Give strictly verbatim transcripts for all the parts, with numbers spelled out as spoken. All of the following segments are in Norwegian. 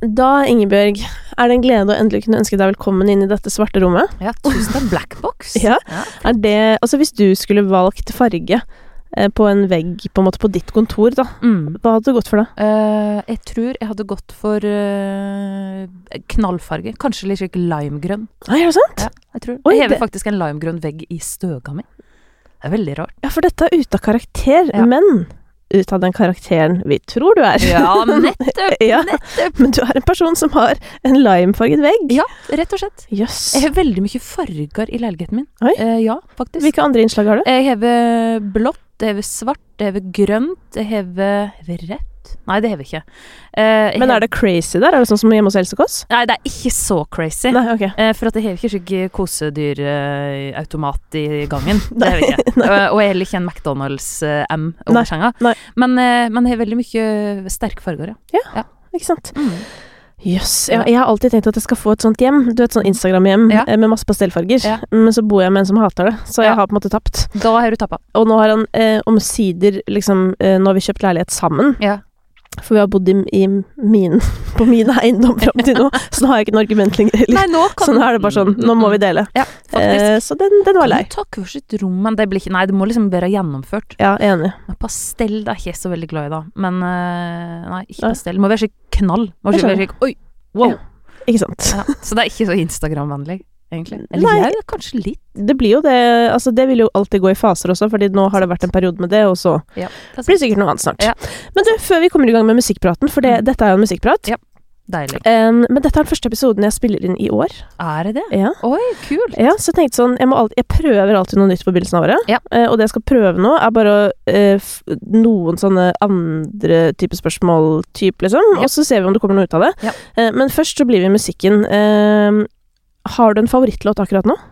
Da, Ingebjørg, er det en glede å endelig kunne ønske deg velkommen inn i dette svarte rommet. Ja, tusen takk, Blackbox. Ja, er det, altså hvis du skulle valgt farge eh, på en vegg, på en måte på ditt kontor da, Mm. hva hadde du gått for da? Uh, jeg tror jeg hadde gått for uh, knallfarge. Kanskje litt slik limegrønn. Nei, er det sant? Ja, jeg tror. Oi, jeg hever det- faktisk en limegrønn vegg i støga mi. Det er veldig rart. Ja, for dette er ute av karakter, Ja. men ut av den karakteren vi tror du er. Ja, nettopp, Ja, nettopp. men du er en person som har en limefarget vegg. Ja, rett og slett. Jøss. Jeg har veldig mye farger i leiligheten min. Oi. Eh, ja, faktisk. Hvilke andre innslag har du? Jeg hever blått, jeg hever svart, jeg hever grønt, jeg hever, hever rett. Nei, det hever jeg ikke. Eh, jeg Men hever- er det crazy der? Er det sånn som hjemme hos Else Kåss? Nei, det er ikke så crazy. Nei, ok. Eh, for at jeg hever ikke slik kosedyrautomat i gangen. Det Nei, hever jeg ikke. nei. Og og jeg er heller ikke en McDonald's-M Nei, over senga. nei. Men, eh, men jeg har veldig mye sterke farger, ja. Ikke sant? Mm. Jøss, ja, jeg har alltid tenkt at jeg skal få et sånt hjem. Du vet, sånn Instagram-hjem Ja. eh, med masse pastellfarger. Ja. Men så bor jeg med en som hater det, så jeg Ja. har på en måte tapt. Da har du tappa. Og nå har han eh, omsider, liksom, eh, nå har vi kjøpt leilighet sammen, Ja. for vi har bodd i, i min, på min eiendom fram til nå, så nå har jeg ikke noe argument lenger heller. Nei, nå kan Så nå er det bare sånn, nå må vi dele. Ja, faktisk. Eh, så den, den var lei. Kan du ta kurs i et rom, men det blir ikke Nei, det må liksom være gjennomført. Ja, enig. Men pastell det er ikke jeg så veldig glad i, da. Men eh, nei, ikke Nei. pastell. Det må være slik knall. Det må Jeg ikke være skjønner. slik Oi! Wow! Ja. Ikke sant? Ja. Så det er ikke så Instagram-vennlig, egentlig. Eller Nei. jeg, kanskje litt. Det blir jo det, altså det vil jo alltid gå i faser også, fordi nå har det vært en periode med det, og så Ja, det blir det sikkert noe annet snart. Ja. Men du, før vi kommer i gang med musikkpraten, for det, Mm. dette er jo en musikkprat, Ja. Deilig. um, men dette er den første episoden jeg spiller inn i år. Er det det? Ja. Oi, kult. Ja, så jeg tenkte sånn, jeg, må alltid, jeg prøver alltid noe nytt på begynnelsen av året, Ja. eh, og det jeg skal prøve nå er bare å, eh, f noen sånne andre type spørsmål, typ liksom, Ja. og så ser vi om det kommer noe ut av det. Ja. Eh, men først så blir vi i musikken. Eh, har du en favorittlåt akkurat nå?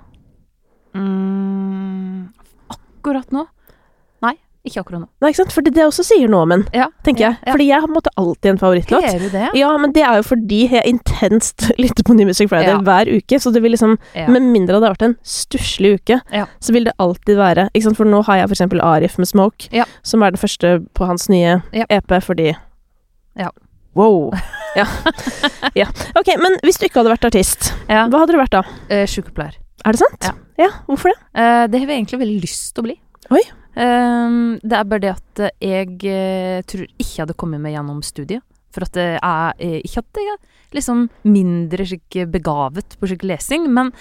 Mm, akkurat nå? Nei, ikke akkurat nå. Nei, ikke sant? Fordi det også sier noe om en, Ja, tenker ja, jeg. ja. Fordi jeg har på en måte alltid en favorittlåt. Er du det? Ja, men det er jo fordi jeg intenst lytter på Ny Musikk Friday Ja. hver uke, så det vil liksom, Ja. med mindre det har vært en stusslig uke, Ja. så vil det alltid være, ikke sant, for nå har jeg for eksempel Arif med Smoke, Ja. som er den første på hans nye Ja. E P, fordi Ja. Wow. Ja. ja. Ok, men hvis du ikke hadde vært artist, Ja. hva hadde du vært da? Eh, Sykepleier. Er det sant? Ja. Ja, hvorfor det? Eh, det har jeg egentlig veldig lyst til å bli. Oi. Eh, det er bare det at eh, jeg eh, tror ikke jeg hadde kommet meg gjennom studiet. For at det er eh, ikke at jeg er liksom mindre slik begavet på slik lesing, men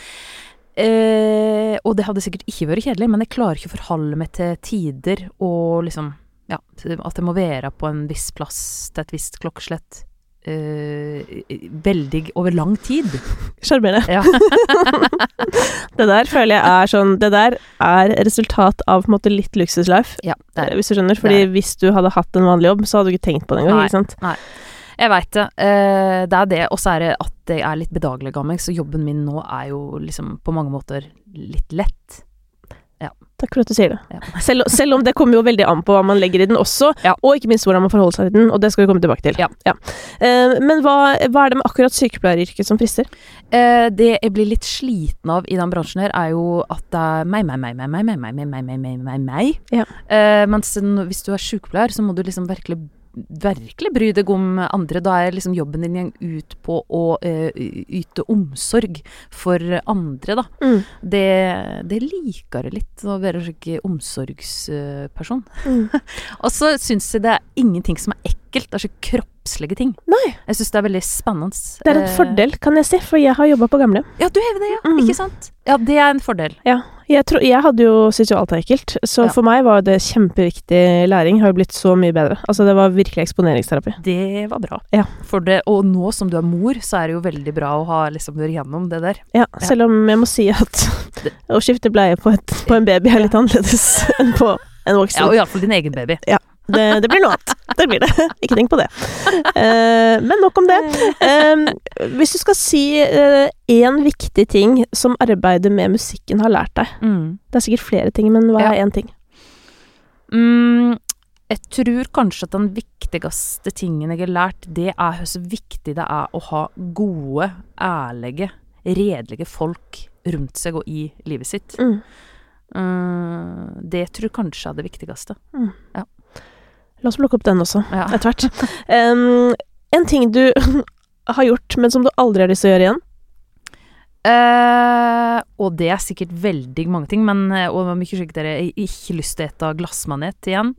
eh, og det hadde sikkert ikke vært kjedelig, men jeg klarer ikke å forholde meg til tider og liksom, ja, at jeg må være på en viss plass til et visst klokkeslett eh, veldig over lang tid. Sjarmerende. Ja. Det der føler jeg er sånn, det der er resultat av på en måte litt luksuslife, Ja, det er det. hvis du skjønner, fordi Det er hvis du hadde hatt en vanlig jobb, så hadde du ikke tenkt på det engang, Nei. ikke sant? Jeg vet det. Eh, det er det, og så er det at jeg er litt bedagelig gammel, så jobben min nå er jo liksom på mange måter litt lett. Takk for at du sier det. Ja. Selv, selv om det kommer jo veldig an på hva man legger i den også, Ja. og ikke minst hvordan man forholder seg til den, og det skal vi komme tilbake til. Ja. Eh, men hva, hva er det med akkurat sykepleieryrket som frister? Eh, det jeg blir litt sliten av i den bransjen her, er jo at det er meg, meg, meg, meg, meg, meg, meg, meg, meg, meg, meg, meg, meg. Ja. Eh, mens n- hvis du er sykepleier, så må du liksom virkelig virkelig bry deg om andre. Da er liksom jobben din gjeng ut på å eh, yte omsorg for andre, da. Mm. Det, det liker jeg litt, å være slik omsorgsperson. Mm. Og så synes jeg det er ingenting som er ekkelt, det er så kroppslige ting. Nei, Jeg synes det er veldig spennende. det er en Eh, fordel, kan jeg si, for jeg har jobbet på gamle. Ja, du hever det, ja. Mm. Ikke sant? Ja, det er en fordel. Ja, jeg, tror, jeg hadde jo syntes jo alt var ekkelt, så Ja. for meg var det kjempeviktig læring, har jo blitt så mye bedre. Altså det var virkelig eksponeringsterapi. Det var bra. Ja. For det, og nå som du er mor, så er det jo veldig bra å ha liksom vært gjennom det der. Ja, selv om jeg må si at å skifte bleie på, et, på en baby er litt annerledes enn på en Ja, voksen. og i alle fall din egen baby. Det, det blir noe annet. Det blir det. Ikke tenk på det. Eh, men nok om det. Eh, hvis du skal si én viktig ting som arbeidet med musikken har lært deg. Mm. Det er sikkert flere ting, men hva Ja. er én ting? Mm, jeg tror kanskje at den viktigste tingen jeg har lært, det er hvor viktig det er å ha gode, ærlige, redelige folk rundt seg og i livet sitt. Mm. Mm, det tror jeg kanskje er det viktigste. La oss plukke opp den også, Ja. etter hvert. Um, en ting du har gjort, men som du aldri har lyst til å gjøre igjen? Eh, og det er sikkert veldig mange ting, men og det var mye sikkert dere jeg ikke lyst til å ete glassmanet igjen.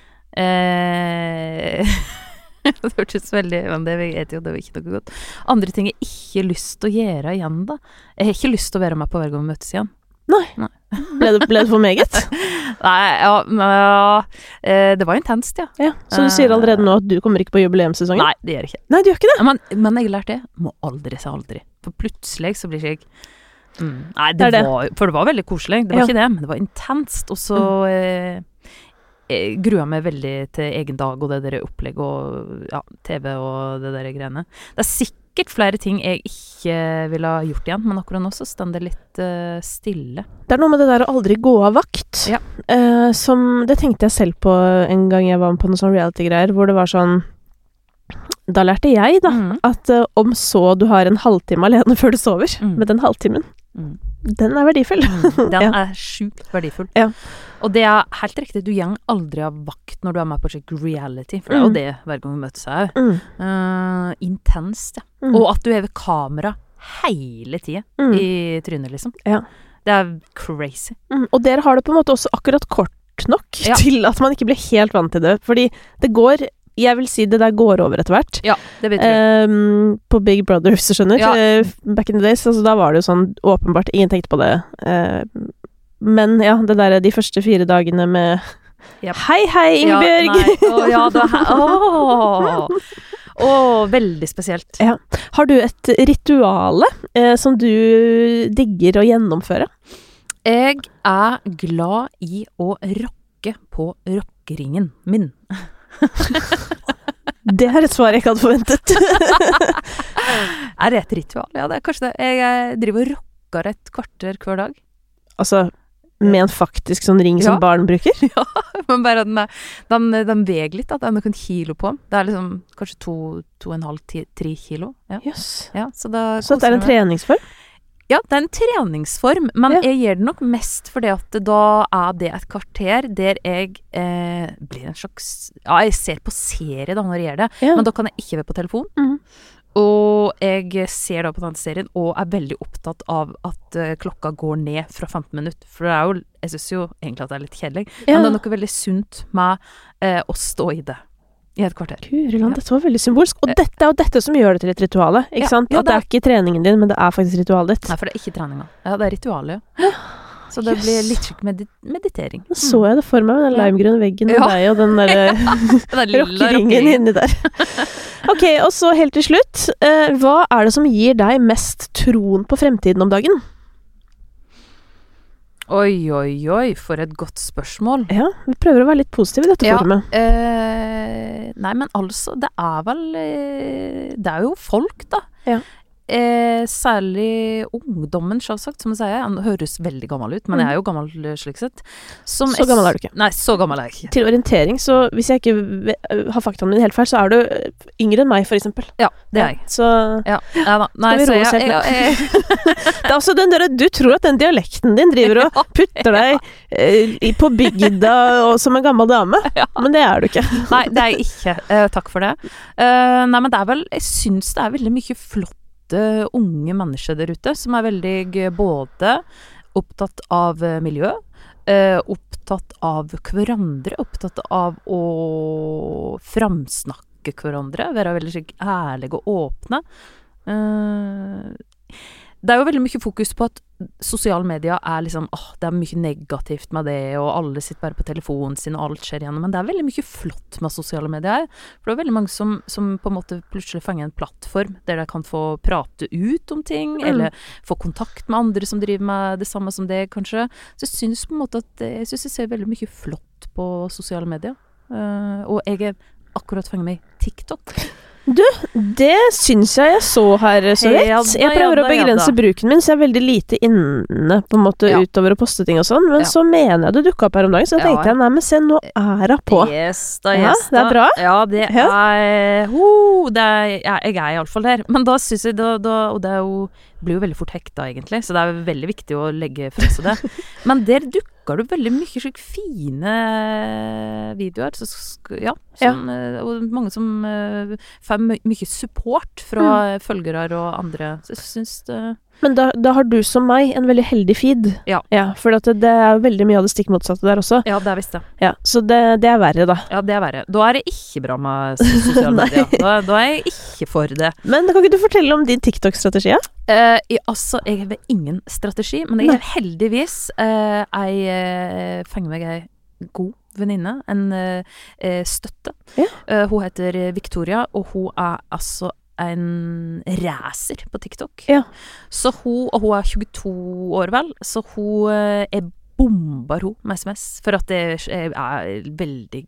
Eh, det hørtes veldig, men det vet jo, det var ikke noe godt. Andre ting jeg ikke lyst til å gjøre igjen da. Jeg har ikke lyst til å være med på hver gang vi møtes igjen. Nei. Nei. Ble, det, ble det for meget? Nei, ja, men, ja, eh, det var intenst, ja. Ja, så du sier allerede nå at du kommer ikke på jubileumssesongen? Nei, det gjør jeg ikke. Nei, du gjør ikke det? Men, men jeg har lært det. Må aldri si aldri. For plutselig så blir jeg mm, Nei, det, Det er det. var For det var veldig koselig. Det var Ja. ikke det, men det var intenst. Og så eh, jeg gruer meg veldig til egen dag og det der opplegg og ja, T V og det der greiene. Det er sikkert flere ting jeg ikke ville ha gjort igjen, men akkurat nå så står det litt eh, stille. Det er noe med det der å aldri gå av vakt. Ja. Eh, som, det tenkte jeg selv på en gang jeg var med på noen sånn reality-greier, hvor det var sånn, da lærte jeg da, Mm. at eh, om så du har en halvtime alene før du sover, Mm. med den halvtimen, Mm. den er verdifull. Mm, den Ja. er sjukt verdifull. Ja. Og det er helt riktig, du gjeng aldri av vakt når du er med på slik reality, for det er jo Mm. det hver gang vi møtes her. Mm. Uh, intenst, ja. Mm. Og at du hever kamera hele tiden Mm. i trynet, liksom. Ja. Det er crazy. Mm. Og dere har det på en måte også akkurat kort nok Ja. til at man ikke blir helt vant til det, fordi det går, jeg vil si det der går over etter hvert. Ja, det vet du. Um, på Big Brother, hvis du skjønner. Ja. Eh, back in the days, altså, da var det jo sånn åpenbart, ingen tenkte på det. Eh, men ja, det der de første fire dagene med Yep. Hei, hei, Ingebjørg! Ja, nei, å, ja, det er Åh! Åh, veldig spesielt. Ja. Har du et rituale eh, som du digger å gjennomføre? Jeg er glad i å rocke på rockeringen min. Det er et svar jeg ikke hadde forventet. Er det et ritual? Ja, det er kanskje det. Jeg, jeg driver og rocker et kvarter hver dag. Altså, med en faktisk sånn ring som Ja. barn bruker? Ja, men bare at den, er, den, den veger litt, at det er noen kilo på den. Det er liksom kanskje to, to og en halv, ti, tre kilo. Ja. Jøss. Ja, så da Så det er en koser jeg meg. treningsform? Ja, det er en treningsform, men Ja. jeg gjør det nok mest fordi at da er det et kvarter der jeg eh, blir en slags Ja, jeg ser på serie da når jeg gjør det, Ja. men da kan jeg ikke være på telefon. Mhm. Og jeg ser da på den serien og er veldig opptatt av at eh, klokka går ned fra femten minutter. For det er jo, jeg synes jo egentlig at det er litt kjedelig, Ja. men det er noe veldig sunt med eh, å stå i det i et kvarter. Guriland, Ja. dette var veldig symbolsk. Og Eh. dette er jo dette som gjør det til et rituale, ikke Ja, sant? ja, At det er ikke treningen din, men det er faktisk ritualet ditt. Nei, for det er ikke treninga. Ja, det er ritualet, ja. Så det Yes. blir litt slik medit meditering. Nå så jeg det for meg med den Ja. limegrønne veggen og Ja. deg og den der Den lilla rockeringen rockeringen. inni der. Ok, og så helt til slutt, eh, hva er det som gir deg mest troen på fremtiden om dagen? Oi, oi, oi, for et godt spørsmål. Ja, vi prøver å være litt positive i dette Ja. forumet. Eh, nei, men altså, det er vel eh, Det er jo folk, da. Ja. Eh, særlig ungdommen, selvsagt, som jeg sier. Han høres veldig gammel ut, men jeg er jo gammel eh, slik sett. Som Så gammel er du ikke. Nei, så gammel er jeg ikke. Til orientering, så hvis jeg ikke ve- har faktaene mine helt feil, så er du eh, yngre enn meg, for eksempel. Ja, det er jeg. Så Ja, ja da. Nei, Skal vi så roe oss jeg, helt jeg, jeg, det er også den der, du tror at den dialekten din driver og putter deg eh, i- på bygda og, som en gammel dame, Ja. men det er du ikke. Nei, det er jeg ikke. Eh, takk for det. Eh, nei, men det er vel Jeg syns det er veldig mye flotte unge mennesker der ute som er veldig g- både opptatt av eh, miljø, eh, opptatt av hverandre, opptatt av å framsnakke hverandre, være veldig slik ærlige og åpne. Eh, det er jo veldig mye fokus på at sosiale medier er liksom åh, det er mye negativt med det, og alle sitter bare på telefonen sin, og alt skjer igjennom, men det er veldig mye flott med sosiale medier. For det er veldig mange som, som på en måte plutselig fanger en plattform der de kan få prate ut om ting, Mm. eller få kontakt med andre som driver med det samme som det, kanskje. Så jeg synes på en måte at jeg synes jeg ser veldig mye flott på sosiale medier. Eh, og jeg er akkurat fanget meg i TikTok. Det syns jeg jeg så her, så vidt. Ja da, Jeg prøver ja å da, ja begrense da. bruken min, så jeg er veldig lite inne på en måte Ja. utover å poste ting og sånn, men Ja. så mener jeg det dukka opp her om dagen, så da Ja, tenkte jeg nei, men se, nå er hun på. Yes da, Ja, yes det er da. bra. Ja, det Ja. er ho, det er, ja, jeg er iallfall der. Men da syns jeg da, da Og det er jo, blir jo veldig fort hekta, egentlig, så det er veldig viktig å legge fra seg det. Men der dukka lager du veldig mye slik fine videoer. Så, sk- ja, som, ja. Og mange som uh, får my- mye support fra mm. følgere og andre. Så jeg synes det... Men da, da har du som meg en veldig heldig feed. Ja. Ja, for at det er veldig mye av det stikk motsatte der også. Ja, det er visst det. Ja, så det, det er verre da. Ja, det er verre. Da er det ikke bra med sosiale medier. Da, da er jeg ikke for det. Men kan ikke du fortelle om din TikTok-strategi? Ja? Uh, jeg, altså, jeg har ingen strategi, men jeg har heldigvis uh, jeg uh, fenger meg ei god venninne, en uh, støtte. Ja. Uh, hun heter Victoria, og hun er altså en racer på TikTok. Ja. Så hun, og hun er tjueto år vel, så hun er bomber hun med sms, for at jeg er veldig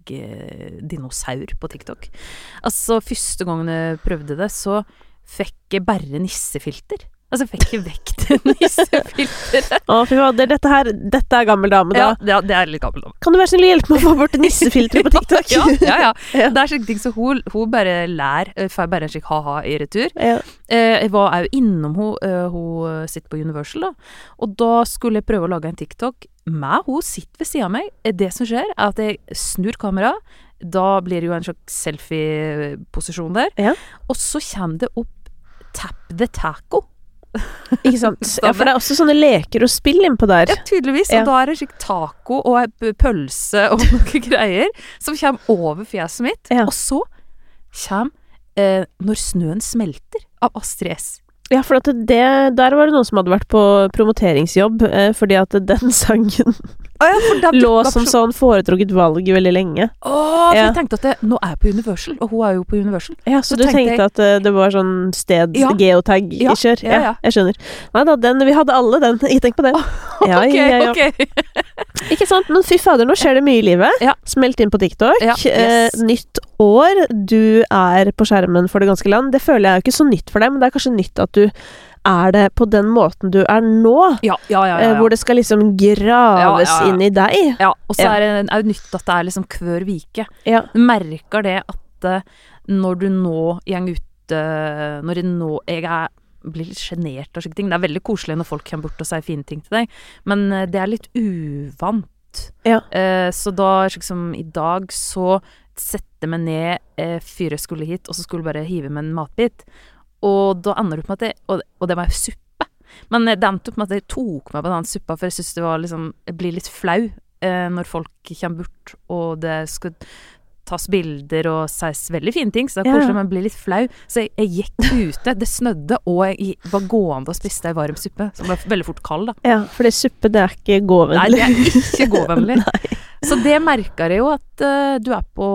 dinosaur på TikTok. Altså, første gangen jeg prøvde det, så fikk jeg bare nissefilter. Altså, jeg fikk ikke vekk det nissefilteret. Å, fy fader, dette her, dette er gammel dame da. Ja, ja, det er litt gammel dame. Kan du være snill å hjelpe meg å få bort nissefilteret på TikTok? ja, ja, ja, ja. Det er sånne ting, så hun, hun bare lær, får bare en slik ha-ha i retur. Ja. Jeg var jo innom hun, hun sitter på Universal da, og da skulle jeg prøve å lage en TikTok med hun sitter ved siden av meg. Det som skjer er at jeg snur kamera, da blir det jo en slags selfie-posisjon der, ja. Og så kommer det opp Tap the Taco. Ikke sant? Ja, for det er også sånne leker og spill innpå der. Ja, tydeligvis. Ja. Og da er det slik taco og en pølse og noen greier som kommer over fjeset mitt. Ja. Og så kommer eh, Når snøen smelter av Astrid S. Ja, for at det, der var det noen som hadde vært på promoteringsjobb, eh, fordi at den sangen oh, ja, for det lå som sånn foretrukket valg veldig lenge. Åh, for ja. jeg tenkte at det, nå er jeg på Universal, og hun er jo på Universal. Ja, så, så du tenkte, tenkte jeg, at uh, det var sånn sted, ja. geotag i ja, kjør? Ja, ja. Jeg skjønner. Nei da, den, vi hadde alle den. Ikke tenk på det. Oh, ja, ok, ja, ja. ok. Ikke sant? Men fy fader, nå skjer det mye i livet. Ja. Smelt inn på TikTok. Ja, yes. eh, nytt år. Du er på skjermen for det ganske land. Det føler jeg er jo ikke så nytt for deg, men det er kanskje nytt at du er det på den måten du er nå, ja, ja, ja, ja, ja. hvor det skal liksom graves ja, ja, ja. inn i deg. Ja, og så ja. er det er nytt at det er liksom hver vike. Ja. Du merker det at uh, når du nå gjeng ut, uh, når jeg nå, jeg er, blir litt genert av slike ting. Det er veldig koselig når folk kommer bort og sier fine ting til deg, men uh, det er litt uvant. Ja. Uh, så da, liksom, i dag så setter jeg meg ned, uh, før jeg skulle hit, og så skulle jeg bare hive med en matbit. Og da ender det opp med at jeg, og, og det var jo suppe. Men det endte opp med at jeg tok meg på den suppa, for jeg synes det var liksom, jeg blir litt flau eh, når folk kommer bort, og det skal tas bilder og sies veldig fine ting, så det er koselig, men jeg blir litt flau. Så jeg, jeg gikk ute, det snødde, og jeg var gående og spiste en varm suppe, som ble veldig fort kald da. Ja, for det suppe, det er ikke gåvennlig. Nei, det er ikke gåvennlig. Nei. Så det merker jeg jo at uh, du er på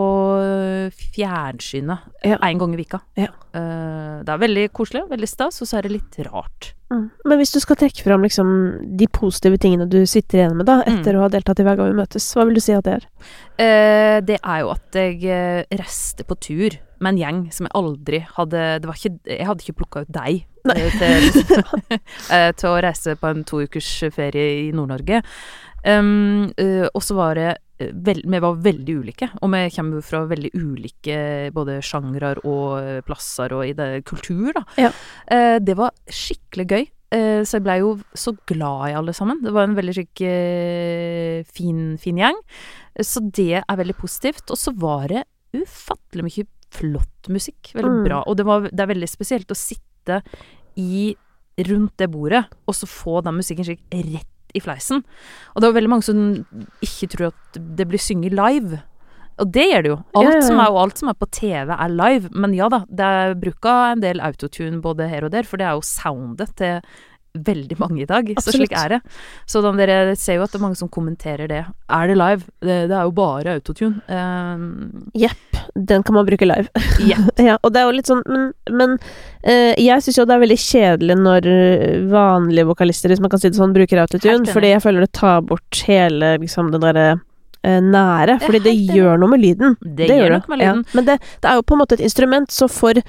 fjernsynet ja. en gang i vika. Ja. Uh, det er veldig koselig, veldig stas, og så er det litt rart. Mm. Men hvis du skal trekke fram liksom, de positive tingene du sitter igjen med da, etter mm. å ha deltatt i Hver gang vi møtes, hva vil du si at det er? Uh, det er jo at jeg uh, reiste på tur med en gjeng som jeg aldri hadde, det var ikke, jeg hadde ikke plukket ut deg uh, til, uh, til å reise på en to ukers ferie i Nord-Norge. Um, uh, og så var det uh, vel, vi var veldig ulike, og vi kommer jo fra veldig ulike både sjangrer og uh, plasser og i det, kultur da. Ja. Uh, det var skikkelig gøy, uh, så jeg ble jo så glad i alle sammen. Det var en veldig skikk uh, fin, fin gjeng, uh, så det er veldig positivt. Og så var det ufattelig mye flott musikk, veldig mm. bra, og det, var, det er veldig spesielt å sitte i, rundt det bordet, og så få den musikken skikk rett i fleisen. Og det var veldig mange som ikke tror at det blir synget live. Og det gjør det jo. Alt, ja, ja, ja. Som er, og alt som er på T V er live. Men ja da, det er bruket en del autotune både her og der, for det er jo soundet til veldig mange i dag. Absolutt. Så slik er det. Så da dere ser jo at det er mange som kommenterer det. Er det live? Det, det er jo bare autotune. Um, Jepp, den kan man bruke live. Yep. Ja, og det er jo litt sånn, men, men uh, jeg synes jo det er veldig kjedelig når vanlige vokalister, hvis man kan si det sånn, bruker autotune, fordi jeg føler det tar bort hele, liksom, den der uh, nære, fordi det gjør noe med lyden. Det, det gjør noe med lyden. Ja. Men det, det er jo på en måte et instrument, så for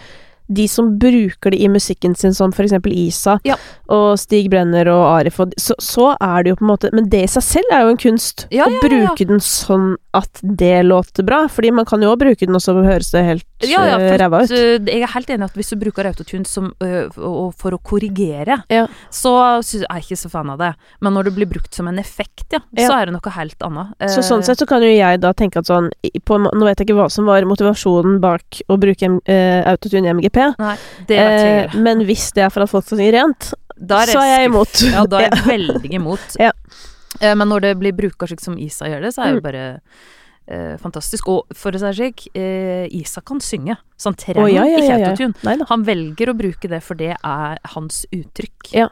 de som bruker det i musikken sin, som for eksempel Isa ja. og Stig Brenner og Arif, og så, så er det jo på en måte, men det i seg selv er jo en kunst, ja, å ja, bruke ja. den sånn at det låter bra, fordi man kan jo også bruke den, og så høres det helt ja, ja, for ræva ut. At, jeg er helt enig at hvis du bruker autotune som, uh, for å korrigere, ja. så er jeg ikke så fan av det. Men når det blir brukt som en effekt, ja, ja. så er det noe helt annet. Så sånn sett så kan jo jeg da tenke at sånn, på, nå vet jeg ikke hva som var motivasjonen bak å bruke uh, autotune i M G P, Nei, det vet jeg uh, men hvis det er for at folk skal synge rent, er så er jeg imot. Ja, da er jeg veldig imot. ja. uh, men når det blir brukt slik som Isa gjør det, så er det jo bare uh, fantastisk. Og for å si slik, uh, Isa kan synge, så han trenger oh, ja, ja, ja, ja. ikke autotune. Han velger å bruke det, for det er hans uttrykk. Ja.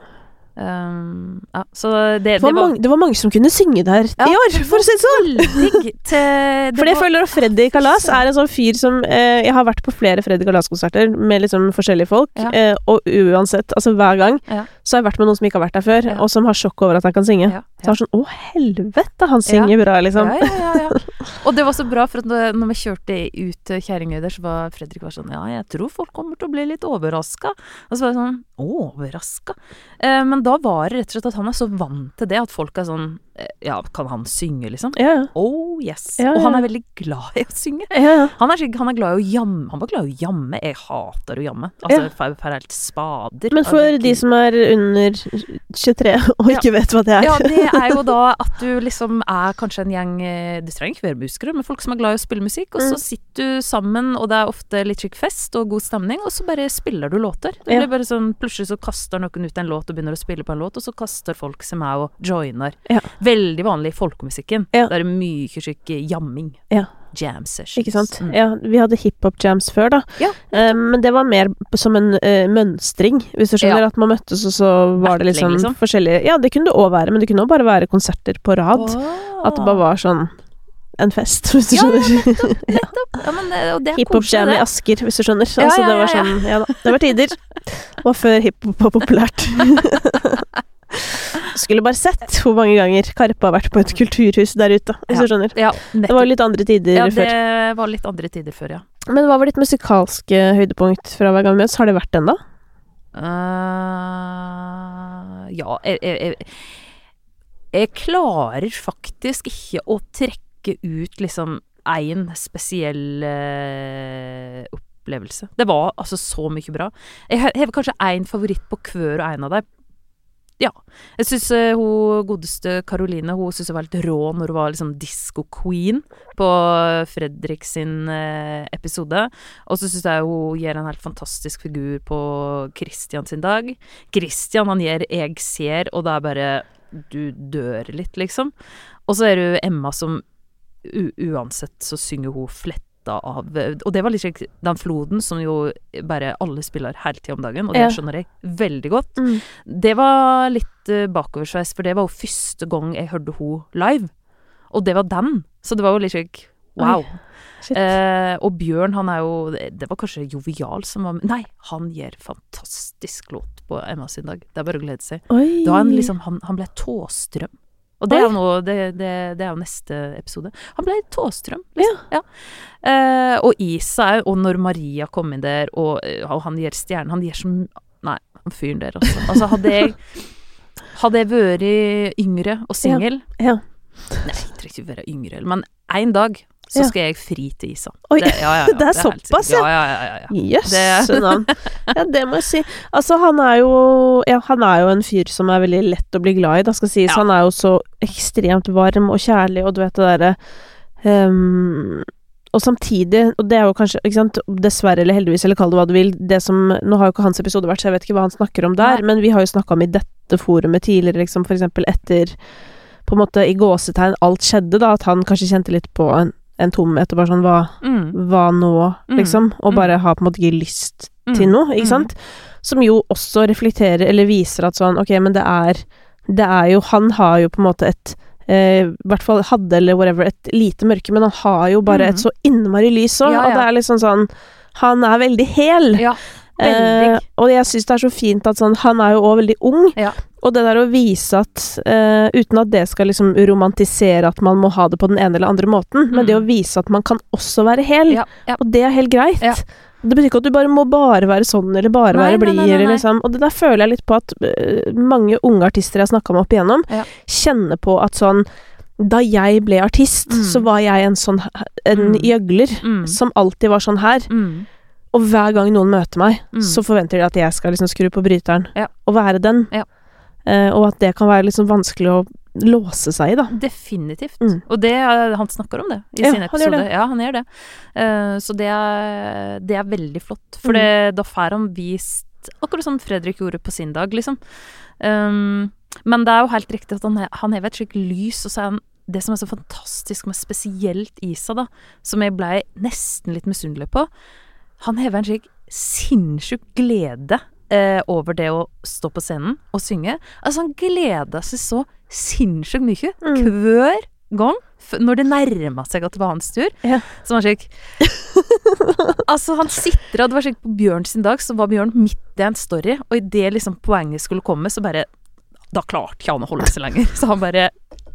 Um, ja, så det, det, var det, var, mange, det var mange som kunne synge der ja, i år, for å si det sånn. For jeg føler at Freddy Kalas er en sånn fyr som eh, jeg har vært på flere Freddy Kalas-konserter med liksom forskjellige folk, ja. eh, og uansett, altså hver gang, ja. så har jeg vært med noen som ikke har vært der før, ja. og som har sjokk over at han kan synge. Ja. Ja. Så er det sånn, å helvete, han synger ja. bra, liksom. Ja, ja, ja, ja. Og det var så bra, for at når, når vi kjørte ut til Kjerringøy der, så var Fredrik var sånn, ja, jeg tror folk kommer til å bli litt overrasket. Og så var jeg sånn, overrasket? Eh, men da var det rett og slett at han er så vant til det, at folk er sånn, ja, kan han synge, liksom? Ja. Oh, yes. Ja, ja. Og han er veldig glad i å synge. Ja, ja. Han, er, han er glad i å jamme. Han var glad i å jamme. Jeg hater å jamme. Altså, ja. for, for helt spader. Men for altså, de som er under tjuetre og ikke ja. vet hva det er. Ja, det er jo da at du liksom er kanskje en gjeng, det trenger ikke være musikere, men folk som er glad i å spille musikk, og så mm. sitter du sammen, og det er ofte litt skikk fest og god stemning, og så bare spiller du låter. Det blir ja. bare sånn, plutselig så kaster noen ut en låt og begynner å spille på en låt, og så kaster folk som er og joiner. Ja. Veldig vanlig i folkemusikken. Ja. Det er mye skikk jamming. Ja. Jam sessions. Ikke sant? Mm. Ja, vi hadde hiphop jams før da. Ja. Um, men det var mer som en uh, mønstring, hvis du skjønner, ja. at man møttes, og så var det liksom, liksom forskjellige, ja, det kunne det også være, men det kunne også bare være konserter på rad. Oh. At det bare var sånn en fest, hvis du ja, skjønner. Nettopp, nettopp. Ja, men det, og det er hiphop jam i Asker, hvis du skjønner. Ja, altså, ja, det var sånn, ja da, det var tider. Det var før hiphop var populært. Skulle bare sett hvor mange ganger Karpe har vært på et kulturhus der ute, hvis ja. du skjønner. Ja, det var litt andre tider ja, før. Ja, det var litt andre tider før, ja. Men hva var ditt musikalske høydepunkt fra hver gang vi møtes? Har det vært den da? Uh, ja, jeg, jeg, jeg, jeg klarer faktisk ikke å trekke ut liksom en spesiell uh, opplevelse. Det var altså så mye bra. Jeg har kanskje en favoritt på hver og en av dem. Ja, jeg synes uh, hun godeste Karoline, hun synes jeg var litt rå når hun var liksom disco queen på Fredrik sin uh, episode, og så synes jeg hun gjør en helt fantastisk figur på Christian sin dag. Christian, han gjør jeg ser, og det er bare du dør litt liksom, og så er det Emma som u uansett så synger hun flett av, og det var litt den floden som jo bare alle spiller hele tiden om dagen, og det ja. skjønner jeg veldig godt. Mm. Det var litt uh, bakoversveis, for det var jo første gang jeg hørte hun live, og det var den, så det var jo litt slik wow. Uh, og Bjørn, han er jo, det var kanskje Jovial som var, nei, han gjør fantastisk låt på Emma sin dag, det er bare å glede seg. Oi. Da han liksom, han, han ble tåstrøm. Og det er, jo noe, det, det, det er jo neste episode. Han ble tåstrøm, liksom. Ja. Ja. Eh, og Isa, og når Maria kom inn der, og, og han gir stjernen, han gir som, nei, han fyren der også. Altså, hadde jeg, hadde jeg vært yngre og singel, ja. Ja. Nei, jeg trenger ikke være yngre, men en dag, så skal jeg fri til Isa. Oi, det, ja, ja, ja, det er såpass, ja. Ja, ja, ja, ja. Jøsse navn. Ja, det må jeg si. Altså, han er jo, ja, han er jo en fyr som er veldig lett å bli glad i, da skal sies. Ja. Han er jo så ekstremt varm og kjærlig, og du vet det der, um, og samtidig, og det er jo kanskje, ikke sant, dessverre eller heldigvis, eller kall det hva du vil, det som, nå har jo ikke hans episode vært, så jeg vet ikke hva han snakker om der, Nei. men vi har jo snakket om i dette forumet tidligere, liksom, for eksempel etter, på en måte i gåsetegn, alt skjedde da, at han kanskje kjente litt på en en tomhet, og bare sånn, hva, mm. hva nå, liksom, og bare ha på en måte ikke lyst til noe, ikke sant? Som jo også reflekterer, eller viser at sånn, ok, men det er, det er jo, han har jo på en måte et, eh, i hvert fall hadde, eller whatever, et lite mørke, men han har jo bare et så innmari lys også, ja, ja. og det er liksom sånn, han er veldig hel. Ja. Eh, og jeg synes det er så fint at sånn, han er jo også veldig ung, ja. og det der å vise at eh, uten at det skal liksom romantisere at man må ha det på den ene eller andre måten, mm. men det å vise at man kan også være hel, ja, ja. og det er helt greit. Ja. Det betyr ikke at du bare må bare være sånn, eller bare Nei, være nei, blid, nei, nei, eller nei. liksom. Og det der føler jeg litt på at øh, mange unge artister jeg har snakket med opp igjennom, Ja. kjenner på at sånn, da jeg ble artist, Mm. så var jeg en sånn, en Mm. gjøgler, Mm. som alltid var sånn her. Mm. Og hver gang noen møter meg, Mm. så forventer de at jeg skal liksom skru på bryteren, Ja. og være den. Ja. Eh, og at det kan være liksom vanskelig å låse seg i, da. Definitivt. Mm. Og det, er- han snakker om det i Ja, sin han gjør episode. det. Ja, han gjør det. Eh, så det er, det er veldig flott. For Mm. det, da får han vist akkurat som Fredrik gjorde på sin dag, liksom. Um, men det er jo helt riktig at han, he- han hever et slikt lys, og så er han det som er så fantastisk med spesielt Isa, da, som jeg ble nesten litt misunnelig på, han hever en slik sinnssyk glede eh, over det å stå på scenen og synge. Altså, han gleder seg så sinnssykt mye Mm. hver gang f- når det nærmer seg at det var hans tur. Ja. Så var han slik Altså, han sitter, og det var slik på Bjørn sin dag, så var Bjørn midt i en story, og i det liksom poenget skulle komme, så bare Da klarte ikke han å holde seg lenger. Så han bare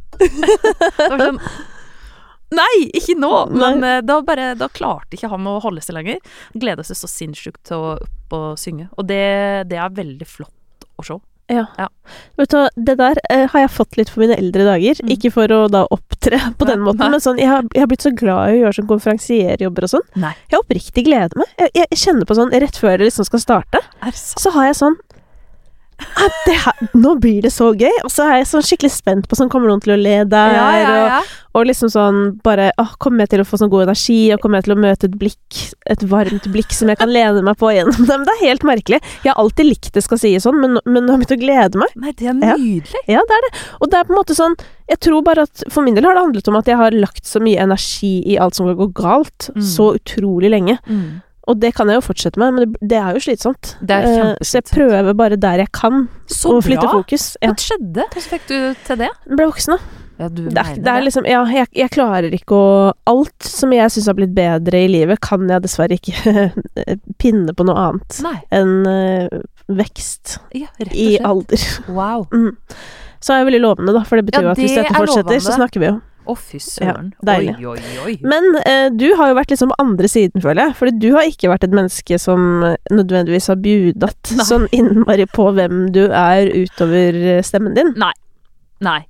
Det var sånn Nei, ikke nå! Men eh, da, bare, da klarte ikke han å holde seg lenger. Han gleda seg så sinnssykt til å opp og synge. Og det, det er veldig flott å se. Ja. Ja. Vet du, hva, det der eh, har jeg fått litt for mine eldre dager. Mm. Ikke for å da opptre på Nei, den måten, nei. men sånn, jeg har, jeg har blitt så glad i å gjøre sånn konferansierjobber og sånn. Nei. Jeg oppriktig gleder meg. Jeg, jeg, jeg kjenner på sånn, rett før det liksom skal starte, Er det sant? så har jeg sånn «Ah, det her, nå blir det så gøy, og så er jeg sånn skikkelig spent på sånn, kommer noen til å le der, Ja, ja, ja. Og, og liksom sånn, bare, åh, kommer jeg til å få sånn god energi, og kommer jeg til å møte et blikk, et varmt blikk som jeg kan lene meg på igjen. Men det er helt merkelig. Jeg har alltid likt det skal sies sånn, men, men nå har jeg begynt å glede meg. Nei, det er Ja. nydelig. Ja, det er det. Og det er på en måte sånn, jeg tror bare at for min del har det handlet om at jeg har lagt så mye energi i alt som kan gå galt, Mm. så utrolig lenge. Mm. Og det kan jeg jo fortsette med, men det, det er jo slitsomt. Det er Eh, kjempeslitsomt. Så jeg prøver bare der jeg kan, Så å flytte bra. fokus. Ja. Hva skjedde? Hvordan fikk du til det? Jeg ble voksen, da. Ja, du Det er, mener det er liksom, ja, jeg, jeg klarer ikke å Alt som jeg syns har blitt bedre i livet, kan jeg dessverre ikke pinne på noe annet Nei. enn eh, vekst Ja, rett og i slett. alder. Wow. Mm. Så er det veldig lovende, da, for det betyr Ja, jo at hvis det dette er fortsetter, lovende. så snakker vi jo. Å, fy søren. deilig. Oi, oi, oi. Men eh, du har jo vært liksom på andre siden, føler jeg. Fordi du har ikke vært et menneske som eh, nødvendigvis har budat Nei. sånn innmari på hvem du er utover eh, stemmen din. Nei.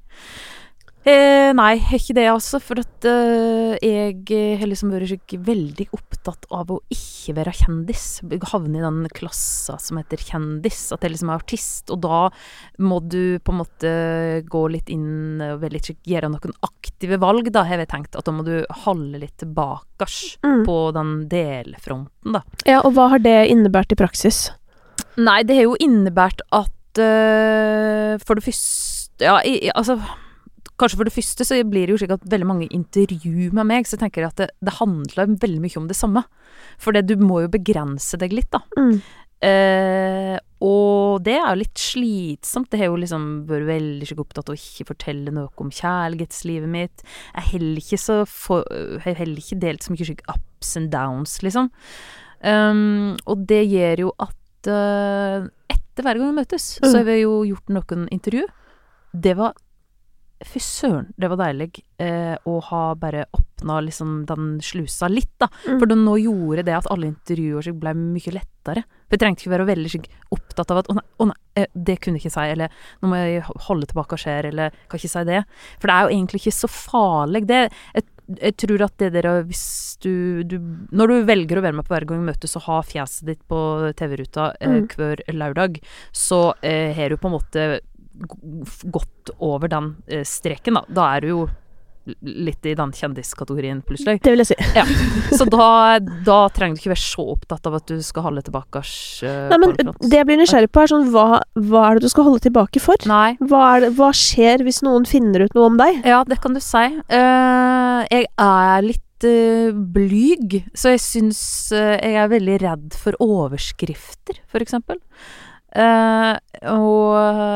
Eh, nei, ikke det, altså. For at eh, jeg har liksom vært ikke veldig opptatt av å ikke være kjendis. Havne i den klassa som heter kjendis. At jeg liksom er artist. Og da må du på en måte gå litt inn og vel ikke gjøre noen aktive valg, da, har jeg tenkt. At da må du holde litt tilbakers Mm. på den delfronten, da. Ja, og hva har det innebært i praksis? Nei, det har jo innebært at eh, for det første Ja, i, i- altså Kanskje for det første så blir det jo slik at veldig mange intervju med meg, så jeg tenker at det, det handler veldig mye om det samme. For det, du må jo begrense deg litt, da. Mm. Eh, og det er jo litt slitsomt. Det har jo liksom vært veldig ikke opptatt av å ikke fortelle noe om kjærlighetslivet mitt. Jeg har heller ikke så for, jeg har heller ikke delt så mye slik ups and downs, liksom. Um, og det gjør jo at uh, etter hver gang vi møtes, Mm. så har vi jo gjort noen intervju. Det var Fy søren, det var deilig eh, å ha bare åpna liksom den slusa litt, da. Mm. For da nå gjorde det at alle intervjuer seg ble mye lettere. For jeg trengte ikke være veldig slik opptatt av at å nei, å nei, eh, det kunne jeg ikke si, eller nå må jeg holde tilbake og skjer, eller kan ikke si det. For det er jo egentlig ikke så farlig, det. Jeg, jeg tror at det der, hvis du, du Når du velger å være med på hver gang vi møtes og ha fjeset ditt på T V-ruta eh, Mm. hver lørdag, så eh, har du på en måte gått over den eh, streken, da. Da er du jo litt i den kjendiskategorien plutselig. Det vil jeg si. Ja. Så da, da trenger du ikke være så opptatt av at du skal holde tilbake uh, Nei, men det jeg blir nysgjerrig på er sånn, hva, hva er det du skal holde tilbake for? Nei. Hva, er det, hva skjer hvis noen finner ut noe om deg? Ja, det kan du si. Eh, jeg er litt eh, blyg, så jeg syns eh, jeg er veldig redd for overskrifter, for eksempel. Eh, og,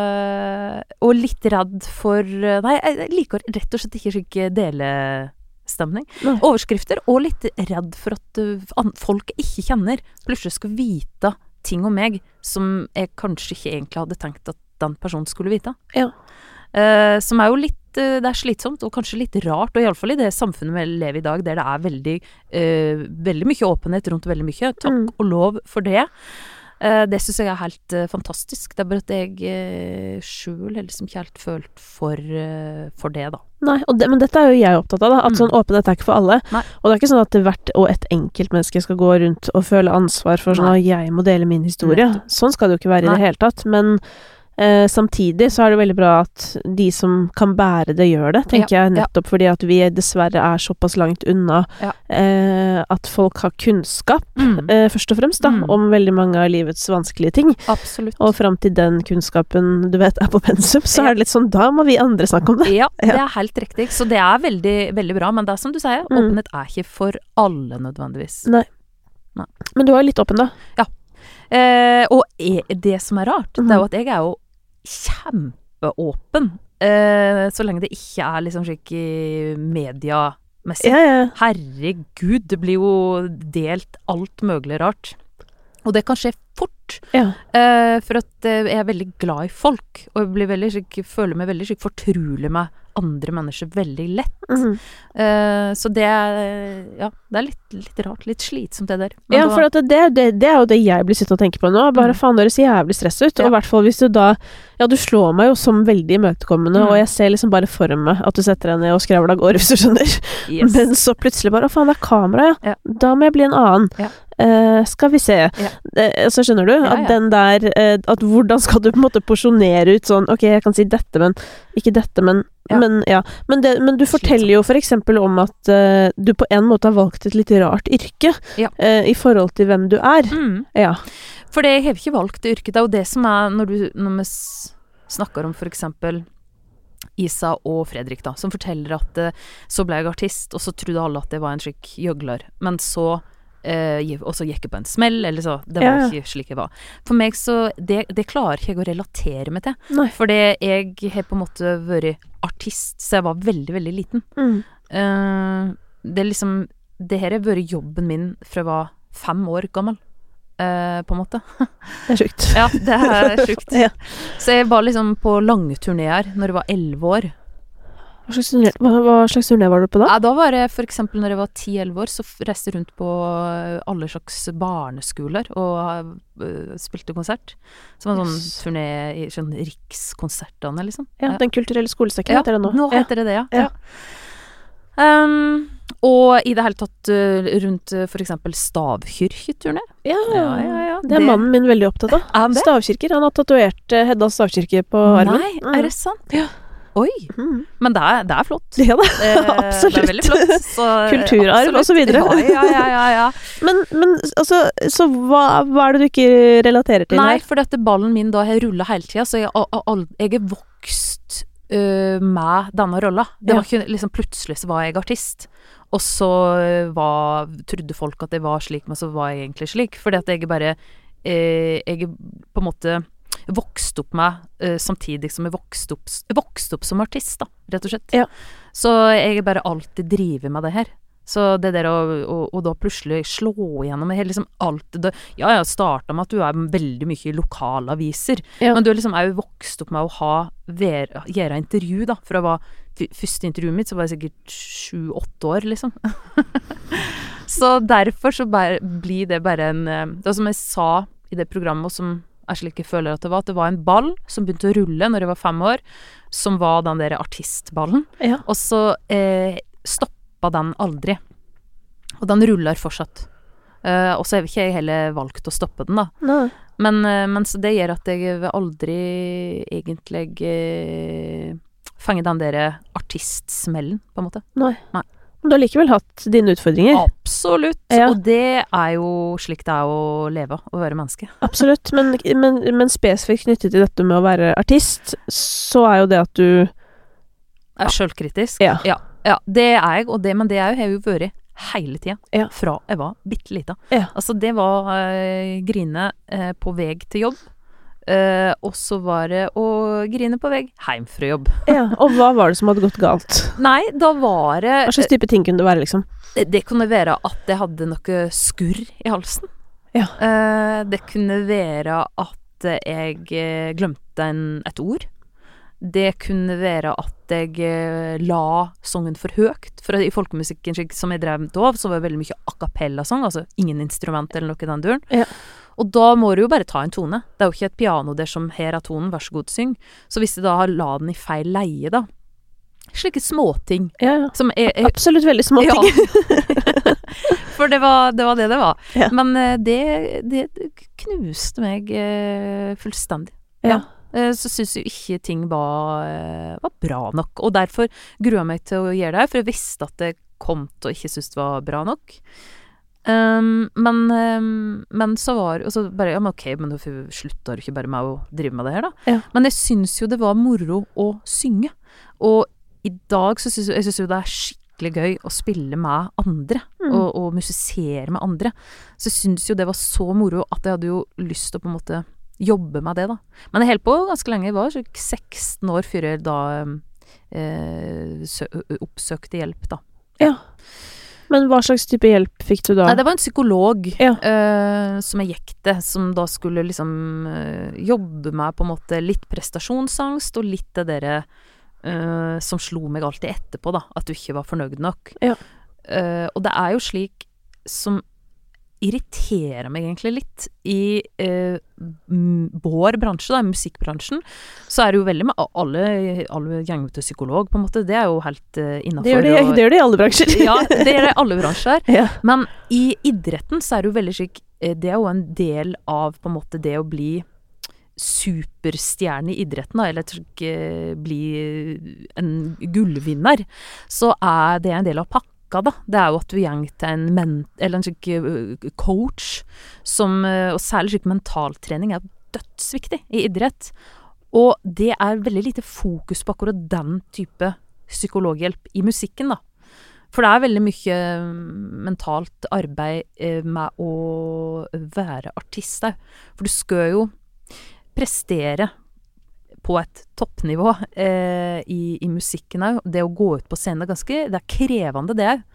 og litt redd for Nei, jeg liker rett og slett ikke slik delestemning. Nei. Overskrifter, og litt redd for at uh, an- folk jeg ikke kjenner, plutselig skal vite ting om meg som jeg kanskje ikke egentlig hadde tenkt at den personen skulle vite. Ja. Uh, som er jo litt uh, det er slitsomt, og kanskje litt rart, og i alle fall i det samfunnet vi lever i dag, der det er veldig, uh, veldig mye åpenhet rundt veldig mye. Takk mm. og lov for det. Uh, det synes jeg er helt uh, fantastisk. Det er bare at jeg uh, selv har liksom ikke helt følt for, uh, for det, da. Nei, og det, men dette er jo jeg opptatt av, da. At mm. sånn åpenhet er ikke for alle. Nei. Og det er ikke sånn at hvert og et enkeltmenneske skal gå rundt og føle ansvar for sånn at jeg må dele min historie. Nei. Sånn skal det jo ikke være i Nei. Det hele tatt. Men eh, samtidig så er det veldig bra at de som kan bære det, gjør det, tenker ja. Jeg. Nettopp ja. Fordi at vi dessverre er såpass langt unna ja. eh, at folk har kunnskap, mm. eh, først og fremst, da, mm. om veldig mange av livets vanskelige ting. Absolutt. Og fram til den kunnskapen, du vet, er på pensum, så ja. Er det litt sånn, da må vi andre snakke om det. Ja, det er helt riktig. Så det er veldig, veldig bra, men det er som du sier, mm. åpenhet er ikke for alle nødvendigvis. Nei. Nei. Men du er jo litt åpen, da. Ja. Eh, og er, det som er rart, mm. det er jo at jeg er jo kjempeåpen, eh, så lenge det ikke er liksom slik i mediamessig. Ja, ja. Herregud, det blir jo delt alt mulig rart. Og det kan skje fort, ja. eh, for at jeg er veldig glad i folk, og jeg blir veldig, slik, føler meg veldig slik, fortrolig med andre mennesker veldig lett. Mm. Uh, så det er, ja, det er litt, litt rart, litt slitsomt det der. Men ja, da, for at det, det, det er jo det jeg blir sittende og tenke på nå. Bare mm. faen, det høres jævlig stress ut. Ja. Og i hvert fall hvis du da, ja, du slår meg jo som veldig imøtekommende, mm. og jeg ser liksom bare for meg at du setter deg ned og skravler av gårde, hvis du skjønner. Yes. Men så plutselig bare, å faen, det er kamera, ja. Ja. Da må jeg bli en annen. Ja. Uh, skal vi se. Ja. Uh, så skjønner du, ja, at ja. Den der, uh, at hvordan skal du på en måte porsjonere ut sånn, ok, jeg kan si dette, men ikke dette, men ja. Men, ja. Men, det, men du forteller jo for eksempel om at uh, du på en måte har valgt et litt rart yrke ja. uh, i forhold til hvem du er. Mm. Ja. For det, jeg har ikke valgt det yrket. Det er jo det som er når, du, når vi snakker om for eksempel Isa og Fredrik da, som forteller at uh, så ble jeg artist, og så trodde alle at det var en slik gjøgler. Men så Uh, og så gikk jeg på en smell, eller så. Det var ja. Ikke slik jeg var. For meg så, det, det klarer ikke jeg å relatere meg til. Nei. Fordi jeg har på en måte vært artist, så jeg var veldig, veldig liten. Mm. Uh, det er liksom, det her har vært jobben min fra jeg var fem år gammel. Uh, på en måte. Det er sjukt. Ja, det er sjukt. Ja. Så jeg var liksom på lange turnéer når jeg var elleve år. Hva slags, turné, hva, hva slags turné var du på da? Ja, da var det for eksempel når jeg var ti elleve år, så reiste jeg rundt på alle slags barneskoler og uh, spilte konsert. Så var det en yes. sånn turné i sånn Rikskonsertene, liksom. Ja, Den kulturelle skolesekken ja, heter det nå. nå ja. heter det det, ja. ja. Um, og i det hele tatt uh, rundt uh, for eksempel stavkirketurné. Ja, ja, ja, ja. Det er det, mannen min veldig opptatt av. Stavkirker. Han har tatovert uh, Hedda stavkirke på armen. Nei, er det sant? Ja. Oi, mm. men det er, det er flott. Ja da, absolutt. Det er veldig flott. Så, kulturarv og så videre. Ja, ja, ja, ja. men, men altså, så hva, hva er det du ikke relaterer til Nei, her? for dette ballen min da har rullet hele tiden, så jeg, all, jeg er vokst uh, med denne rolla. Det var ikke, liksom plutselig så var jeg artist, og så var, trodde folk at jeg var slik, men så var jeg egentlig slik, fordi at jeg bare, uh, jeg er på en måte vokst opp med, uh, samtidig som jeg vokste opp, vokste opp som artist, da, rett og slett. Ja. Så jeg bare alltid driver med det her. Så det der å, å, å da plutselig slå igjennom, jeg liksom alltid, ja, jeg startet med at du er veldig mye i lokalaviser, ja. Men du er liksom også vokst opp med å ha, være, gjøre intervju, da, for å være første intervjuet mitt, så var jeg sikkert sju-åtte år, liksom. Så derfor så bare, blir det bare en, det var som jeg sa i det programmet, og som er slik jeg føler at det var, at det var en ball som begynte å rulle når jeg var fem år, som var den der artistballen, ja. Og så eh, stoppa den aldri, og den ruller fortsatt, uh, og så har ikke jeg heller valgt å stoppe den da. Nei. Men, uh, men så det gjør at jeg aldri egentlig uh, fanger den der artistsmellen, på en måte. Nei. Nei. Men du har likevel hatt dine utfordringer. Absolutt, ja. Og det er jo slik det er å leve og være menneske. Absolutt, men, men, men spesifikt knyttet til dette med å være artist, så er jo det at du er selvkritisk. Ja. Ja, ja, det er jeg, og det, men det er jo, har jo vært hele tiden, ja. Fra jeg var bittelita. Ja. Altså det var uh, grine uh, på vei til jobb, Uh, og så var det å grine på vei hjem fra jobb. Ja, og hva var det som hadde gått galt? Nei, da var det Hva slags type ting kunne det være, liksom? Det, det kunne være at jeg hadde noe skurr i halsen. Ja. Uh, det kunne være at jeg glemte en, et ord. det kunne være at jeg eh, la sangen for høyt, for i folkemusikken slik som jeg drev da, så var det veldig mye a cappella-sang, altså ingen instrument eller noe i den duren. Ja. Og da må du jo bare ta en tone. Det er jo ikke et piano der som her er tonen, vær så god, syng. Så hvis du da la den i feil leie da, slike småting. Ja, ja. Som er, er, Absolutt veldig små ting. Ja. For det var, det var det det var. Ja. Men eh, det, det knuste meg eh, fullstendig. Ja. Eh, Så synes jeg ikke ting var, eh, var bra nok. Og derfor gruer jeg meg til å gjøre det her, for jeg visste at jeg kom til å ikke synes det var bra nok. Um, men, um, men så var og så bare, ja, men ok, men hvorfor slutter du ikke bare med å drive med det her da? Ja. Men jeg synes jo det var moro å synge. Og i dag så synes jeg, jeg synes jo det er skikkelig gøy å spille med andre, Mm. og, og musisere med andre. Så jeg synes jo det var så moro at jeg hadde jo lyst til å på en måte jobbe med det da. Men jeg holdt på ganske lenge, jeg var så seksten år før jeg da eh, sø, oppsøkte hjelp da. Ja. Men hva slags type hjelp fikk du da? Nei, det var en psykolog Ja. eh, som jeg gikk til, som da skulle liksom eh, jobbe med på en måte litt prestasjonsangst, og litt det der eh, som slo meg alltid etterpå da, at du ikke var fornøyd nok. Ja. Eh, og det er jo slik som irriterer meg egentlig litt i eh, m- vår bransje, da, i musikkbransjen, så er det jo veldig med alle, alle gjenger til psykolog, på en måte. Det er jo helt uh, innenfor. Det gjør de, og- det gjør de i alle bransjer. ja, det gjør det i alle bransjer. Ja. Men i idretten så er det jo veldig slik, eh, det er jo en del av på en måte det å bli superstjerne i idretten, da, eller slik, eh, bli en gullvinner, så er det en del av pakka. Da. Det er jo at du gjeng til en, men, eller en slik uh, coach, som, uh, og særlig slik mentaltrening er dødsviktig i idrett. Og det er veldig lite fokus på akkurat den type psykologhjelp i musikken, da. For det er veldig mye mentalt arbeid uh, med å være artist der. For du skal jo prestere på et toppnivå eh, i, i musikken òg. Det å gå ut på scenen er ganske det er krevende, det òg.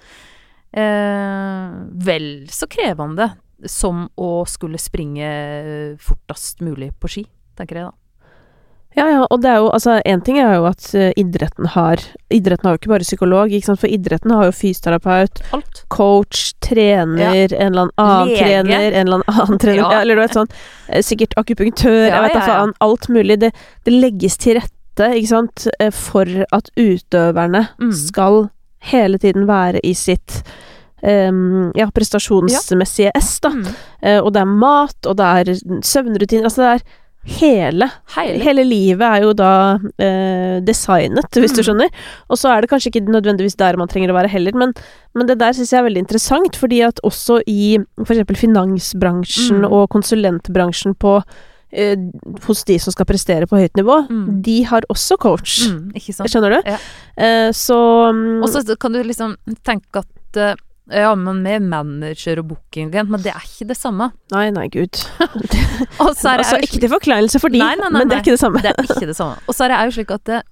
Eh, vel så krevende som å skulle springe fortest mulig på ski, tenker jeg da. Ja, ja, og det er jo, altså, en ting er jo at uh, idretten har, idretten har jo ikke bare psykolog, ikke sant, for idretten har jo fysioterapeut, Alt. coach, trener, Ja. en eller annen Lege. annen trener, en eller annen trener, Ja. ja, eller du vet sånn, eh, sikkert akupunktør, Ja, jeg vet da ja, ja. faen, alt mulig, det, det legges til rette, ikke sant, eh, for at utøverne Mm. skal hele tiden være i sitt um, ja, prestasjonsmessige S da, Mm. Eh, og det er mat, og det er søvnrutiner, altså det er hele Hele. Hele livet er jo da eh, designet, hvis du Mm. skjønner. Og så er det kanskje ikke nødvendigvis der man trenger å være heller, men, men det der synes jeg er veldig interessant, fordi at også i for eksempel finansbransjen Mm. og konsulentbransjen på, eh, hos de som skal prestere på høyt nivå, Mm. de har også coach. Mm, ikke sant? Skjønner du? Ja. Eh, så mm, Og så kan du liksom tenke at eh, ja, men med manager og bookingagent, men det er ikke det samme. Nei, nei, gud. Og så er det Altså, jo ikke til forkleinelse for de, Nei, nei, nei, men det er nei. ikke det samme. Det er ikke det samme. Og så er det jo slik at det,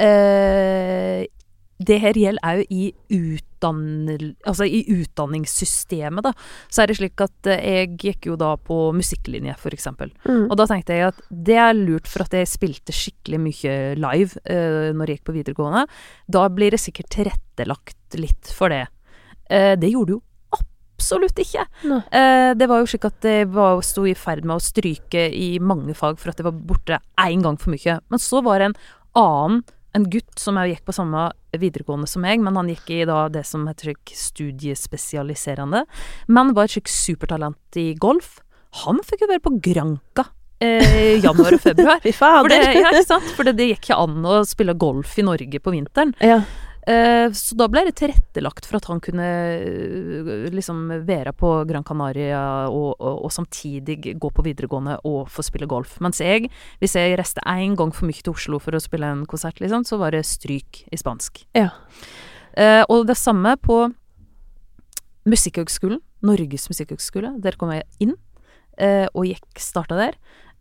eh, det her gjelder er jo i, utdann, altså i utdanningssystemet da. Så er det slik at eh, jeg gikk jo da på musikklinje for eksempel. Mm. Og da tenkte jeg at det er lurt for at jeg spilte skikkelig mye live eh, når jeg gikk på videregående. Da blir det sikkert tilrettelagt litt for det. Eh, det gjorde jo absolutt ikke. Nei. Eh, det var jo slik at jeg var, sto i ferd med å stryke i mange fag for at jeg var borte en gang for mye. Men så var det en annen, en gutt som jeg gikk på samme videregående som meg, men han gikk i da det som heter slik studiespesialiserende, men var et slik supertalent i golf. Han fikk jo være på Granca eh, januar og februar. Fy For det, fader. ja, ikke sant? For det, det gikk ikke an å spille golf i Norge på vinteren. Ja. Eh, så da ble det tilrettelagt for at han kunne eh, liksom være på Gran Canaria og, og, og samtidig gå på videregående og få spille golf. Mens jeg, hvis jeg reiste en gang for mye til Oslo for å spille en konsert, liksom, så var det stryk i spansk. Ja. Eh, og det samme på Musikkhøgskolen, Norges Musikkhøgskole. Der kom jeg inn eh, og gikk, starta der.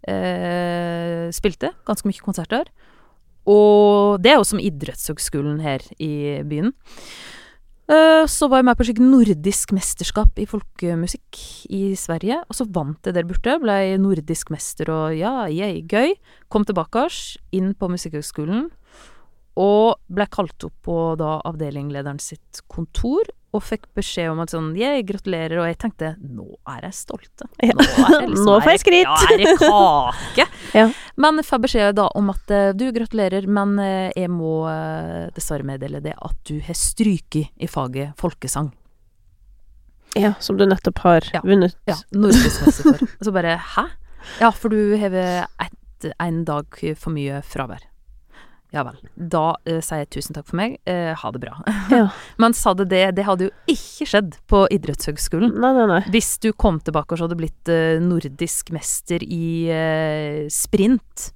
Eh, spilte ganske mye konserter. Og det er jo som idrettshøgskolen her i byen. Uh, så var jeg med på slik nordisk mesterskap i folkemusikk i Sverige, og så vant jeg der borte, ble jeg nordisk mester, og ja, jeg, gøy. Kom tilbake inn på Musikkhøgskolen, og ble kalt opp på da avdelinglederen sitt kontor, og fikk beskjed om at sånn, jeg gratulerer, og jeg tenkte, nå er jeg stolte. Ja. Nå, er jeg liksom, nå får jeg skryt. Ja, er det kake? Ja. Men jeg får beskjed da om at uh, du gratulerer, men uh, jeg må uh, dessverre meddele det at du har stryket i faget folkesang. Ja, som du nettopp har ja. vunnet. Ja, nordiskmessig for. Og så bare, hæ? Ja, for du har et, en dag for mye fravær. Ja vel. Da uh, sier jeg tusen takk for meg. Uh, ha det bra. Ja. Men sa det det, det hadde jo ikke skjedd på idrettshøgskolen. Nei, nei, nei. Hvis du kom tilbake og så hadde blitt uh, nordisk mester i uh, sprint.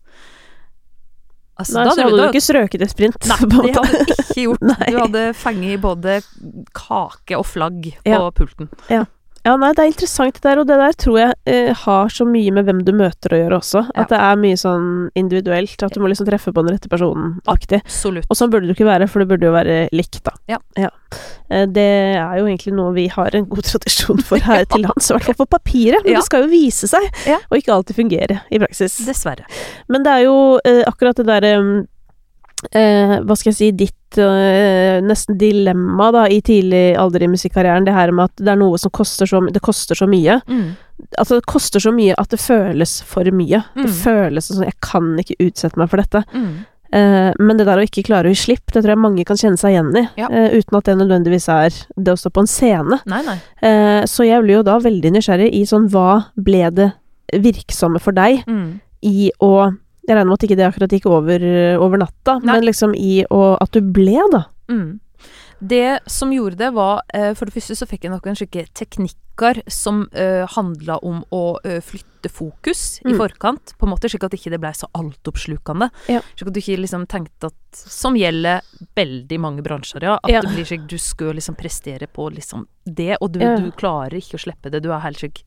Altså, nei, da så hadde du, du ikke strøket i sprint. Nei, det hadde du ikke gjort. Nei. Du hadde fengt i både kake og flagg på ja. pulten. Ja. Ja, nei, det er interessant det der, og det der tror jeg eh, har så mye med hvem du møter å gjøre også. Ja. At det er mye sånn individuelt, at du må liksom treffe på den rette personen-aktig. Absolutt. Og sånn burde du ikke være, for det burde jo være likt, da. Ja. ja. Eh, det er jo egentlig noe vi har en god tradisjon for her til lands, i hvert fall på papiret. Men ja. det skal jo vise seg, ja. og ikke alltid fungere i praksis. Dessverre. Men det er jo eh, akkurat det der um, eh, hva skal jeg si, ditt eh, nesten dilemma da, i tidlig alder i musikkarrieren, det her med at det er noe som koster så, det koster så mye. Mm. Altså, det koster så mye at det føles for mye. Mm. Det føles sånn, jeg kan ikke utsette meg for dette. Mm. Eh, men det der å ikke klare å gi slipp, det tror jeg mange kan kjenne seg igjen i, Ja. eh, uten at det nødvendigvis er det å stå på en scene. Nei, nei. Eh, så jeg blir jo da veldig nysgjerrig i sånn, hva ble det virksomme for deg Mm. i å, jeg regner med at ikke det akkurat gikk over, over natta, Nei. men liksom i å, at du ble da. Mm. Det som gjorde det var, eh, for det første så fikk jeg noen skikke teknikker som eh, handla om å eh, flytte fokus i Mm. forkant, på en måte slik at ikke det ble så altoppslukende. Ja. Slik at du ikke liksom tenkte at, som gjelder veldig mange bransjer, ja, at Ja. det blir slik, du skal liksom prestere på liksom det, og du, Ja. du klarer ikke å slippe det, du er helt slik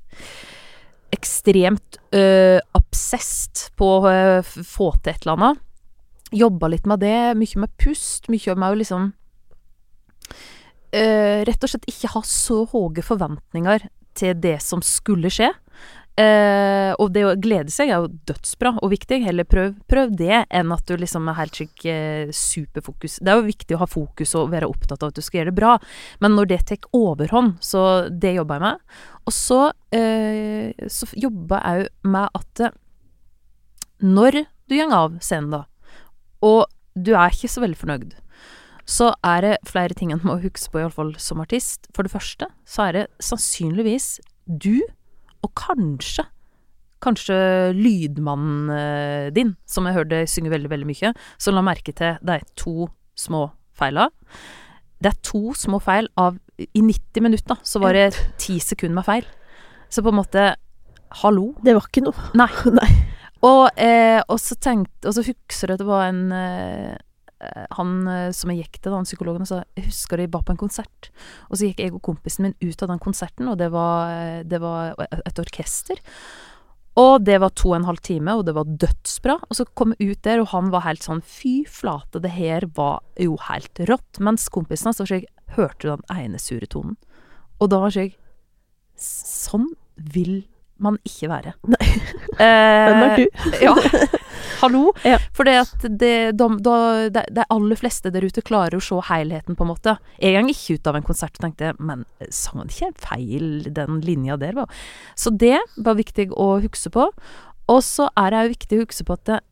ekstremt øh, obsessed på å øh, f- få til et eller annet. Jobba litt med det, mye med pust, mye med å liksom øh, rett og slett ikke ha så høye forventninger til det som skulle skje. Eh, og det å glede seg er jo dødsbra og viktig. Heller prøv, prøv det enn at du liksom er helt skikk eh, superfokus. Det er jo viktig å ha fokus og være opptatt av at du skal gjøre det bra, men når det tar overhånd, så det jobber jeg med. Og så, eh, så jobber jeg jo med at eh, når du går av scenen da, og du er ikke så veldig fornøyd, så er det flere ting man må huske på, i alle fall som artist. For det første, så er det sannsynligvis du, og kanskje, kanskje lydmannen eh, din, som jeg hørte synge veldig, veldig mye, som la merke til de to små feilene. Det er to små feil av, i nitti minutter, så var det ti sekunder med feil. Så på en måte, hallo? Det var ikke noe. Nei. Nei. Og, eh, og så tenkte, og så husker jeg at det var en, eh, han eh, som jeg gikk til, han psykologen, og sa, jeg husker de var på en konsert, og så gikk jeg og kompisen min ut av den konserten, og det var, det var et orkester, og det var to og en halv time, og det var dødsbra, og så kom jeg ut der, og han var helt sånn, fy flate, det her var jo helt rått, mens kompisen hans var slik, hørte du den ene sure tonen? Og da var jeg, sånn vil man ikke være. Nei. Eh, Hvem er du? Ja, hallo. Ja. For det at det, de, da, de, de aller fleste der ute klarer å se helheten på en måte. Jeg gang ikke ut av en konsert og tenkte, men sang han ikke feil den linja der? Var? Så det var viktig å huske på. Og så er det jo viktig å huske på at det,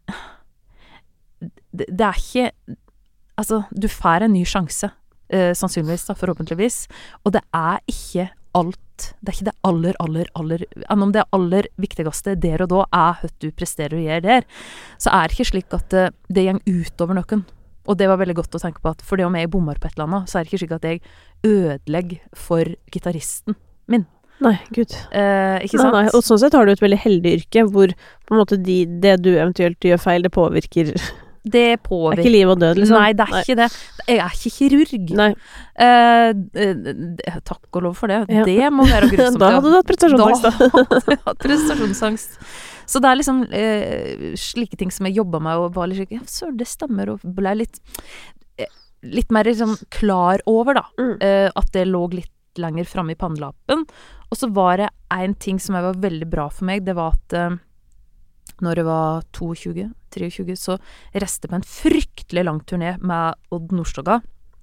det, det er ikke, altså du får en ny sjanse, eh, sannsynligvis da, forhåpentligvis, og det er ikke alt, det er ikke det aller, aller, aller, enn om det aller viktigste der og da er at du presterer og gjør der, så er det ikke slik at det, det går utover noen. Og det var veldig godt å tenke på at for det om jeg bommer på et eller annet, så er det ikke slik at jeg ødelegger for gitaristen min. Nei, Gud. Eh, ikke Nei, sant? nei. Og sånn sett har du et veldig heldig yrke, hvor på en måte de, det du eventuelt gjør feil, det påvirker. Det Det er påvirker. ikke liv og død, liksom. Nei, det er ikke det. Jeg er ikke kirurg. Nei. Eh, eh, takk og lov for det. Ja. Det må være grusomt. Da hadde du hatt prestasjonsangst, da. Da hadde jeg hatt prestasjonsangst. Så det er liksom eh, slike ting som jeg jobbet med, og var litt slik, ja, søren, det stemmer, og ble litt... litt mer liksom klar over da, Mm. eh, at det lå litt lenger fremme i pannelappen. Og så var det en ting som var veldig bra for meg, det var at eh, når jeg var tjueto, tjuetre, så reiste jeg på en fryktelig lang turné med Odd Nordstoga.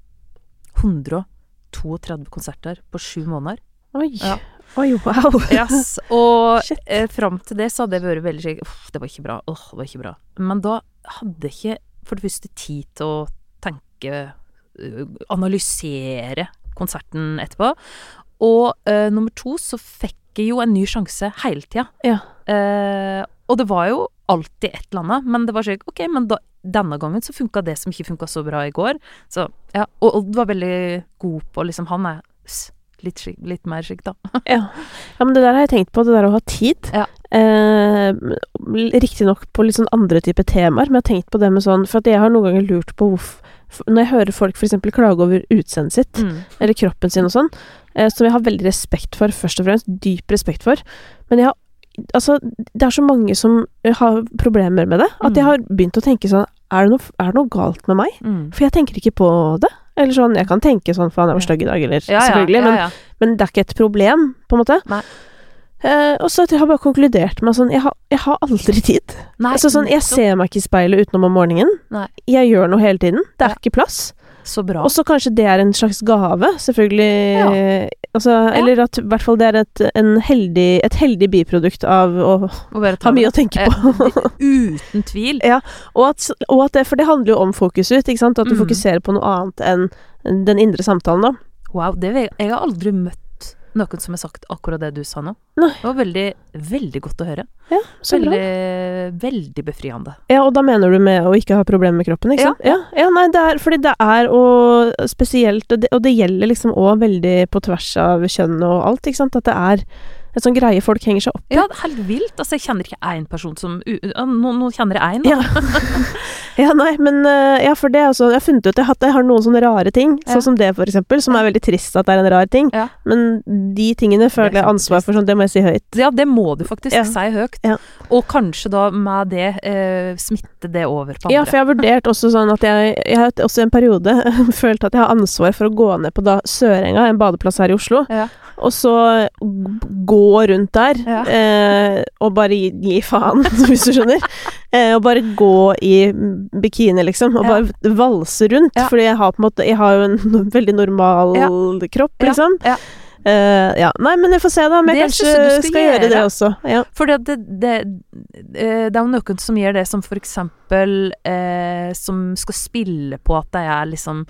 hundre og trettito konserter på sju måneder. Oi. Ja. Oi, wow. Yes, og Shit. eh, frem til det så hadde jeg vært veldig slik, uff, det var ikke bra, åh, det var ikke bra. Men da hadde jeg ikke for det første tid til å tenke, uh, analysere konserten etterpå. Og uh, nummer to så fikk jeg jo en ny sjanse hele tida. Ja. Eh, og det var jo alltid et eller annet, men det var slik, ok, men da, denne gangen så funka det som ikke funka så bra i går. Så, ja, og Odd var veldig god på, liksom, han er s- litt, skik- litt mer skikk da. Ja. Ja, men det der har jeg tenkt på, det der å ha tid. Ja. Eh, riktig nok på litt sånn andre typer temaer, men jeg har tenkt på det med sånn, for at jeg har noen ganger lurt på hvorfor, når jeg hører folk for eksempel klage over utseendet sitt, Mm. eller kroppen sin og sånn, eh, som jeg har veldig respekt for, først og fremst, dyp respekt for, men jeg har, altså, det er så mange som har problemer med det, at jeg har begynt å tenke sånn, er det noe, er det noe galt med meg? Mm. For jeg tenker ikke på det. Eller sånn, jeg kan tenke sånn, faen, jeg var stygg i dag, eller Ja, ja, selvfølgelig, ja, men ja. men det er ikke et problem, på en måte. Nei. Eh, og så at jeg har bare konkludert med sånn, jeg har, jeg har aldri tid. Nei, Altså sånn, jeg nettopp. ser meg ikke i speilet utenom om morgenen. Nei. Jeg gjør noe hele tiden. Det er Ja. ikke plass. Så bra. Og så kanskje det er en slags gave, selvfølgelig. Altså, eller at i hvert fall det er et, en heldig, et heldig biprodukt av å Å bare ta ha mye det. å tenke på. Eh, uten tvil. og, at, og at det, for det handler jo om fokus ut, ikke sant? At du Mm. fokuserer på noe annet enn den indre samtalen da. Wow, det, vil jeg jeg har aldri møtt noen som har sagt akkurat det du sa nå. Nei. Det var veldig, veldig godt å høre. Ja, så bra. Veldig, veldig befriende. Ja, og da mener du med å ikke ha problemer med kroppen, ikke Ja, sant? Ja, ja nei, det er, fordi det er og spesielt, og det, og det gjelder liksom også veldig på tvers av kjønn og alt, ikke sant? At det er en sånn greie folk henger seg opp i. Ja, helt vilt. Altså, jeg kjenner ikke én person som u- ja, Nå, nå kjenner jeg én, da. Ja. Ja, nei, men eh, ja, for det altså, jeg har funnet ut at jeg har noen sånne rare ting, Ja. sånn som det for eksempel, som er veldig trist at det er en rar ting, Ja. men de tingene føler jeg ansvar for, sånn, det må jeg si høyt. Ja, det må du faktisk Ja. si høyt. Ja. Og kanskje da med det eh, smitte det over på andre. Ja, for jeg har vurdert også sånn at jeg, jeg har også en periode følt at jeg har ansvar for å gå ned på da Sørenga, en badeplass her i Oslo, Ja. og så g- gå rundt der, Ja. eh, og bare gi, gi faen, hvis du skjønner. Eh, og bare gå i bikini, liksom, og Ja. bare valse rundt, Ja. fordi jeg har på en måte, jeg har jo en no- veldig normal Ja. kropp, Ja. liksom. Ja. Eh, ja, nei, men jeg får se da, om jeg Det kanskje synes jeg du skal, skal gjøre det gjøre. også. Ja. For det, det, det, eh, det er jo noen som gjør det som for eksempel eh, som skal spille på at de er liksom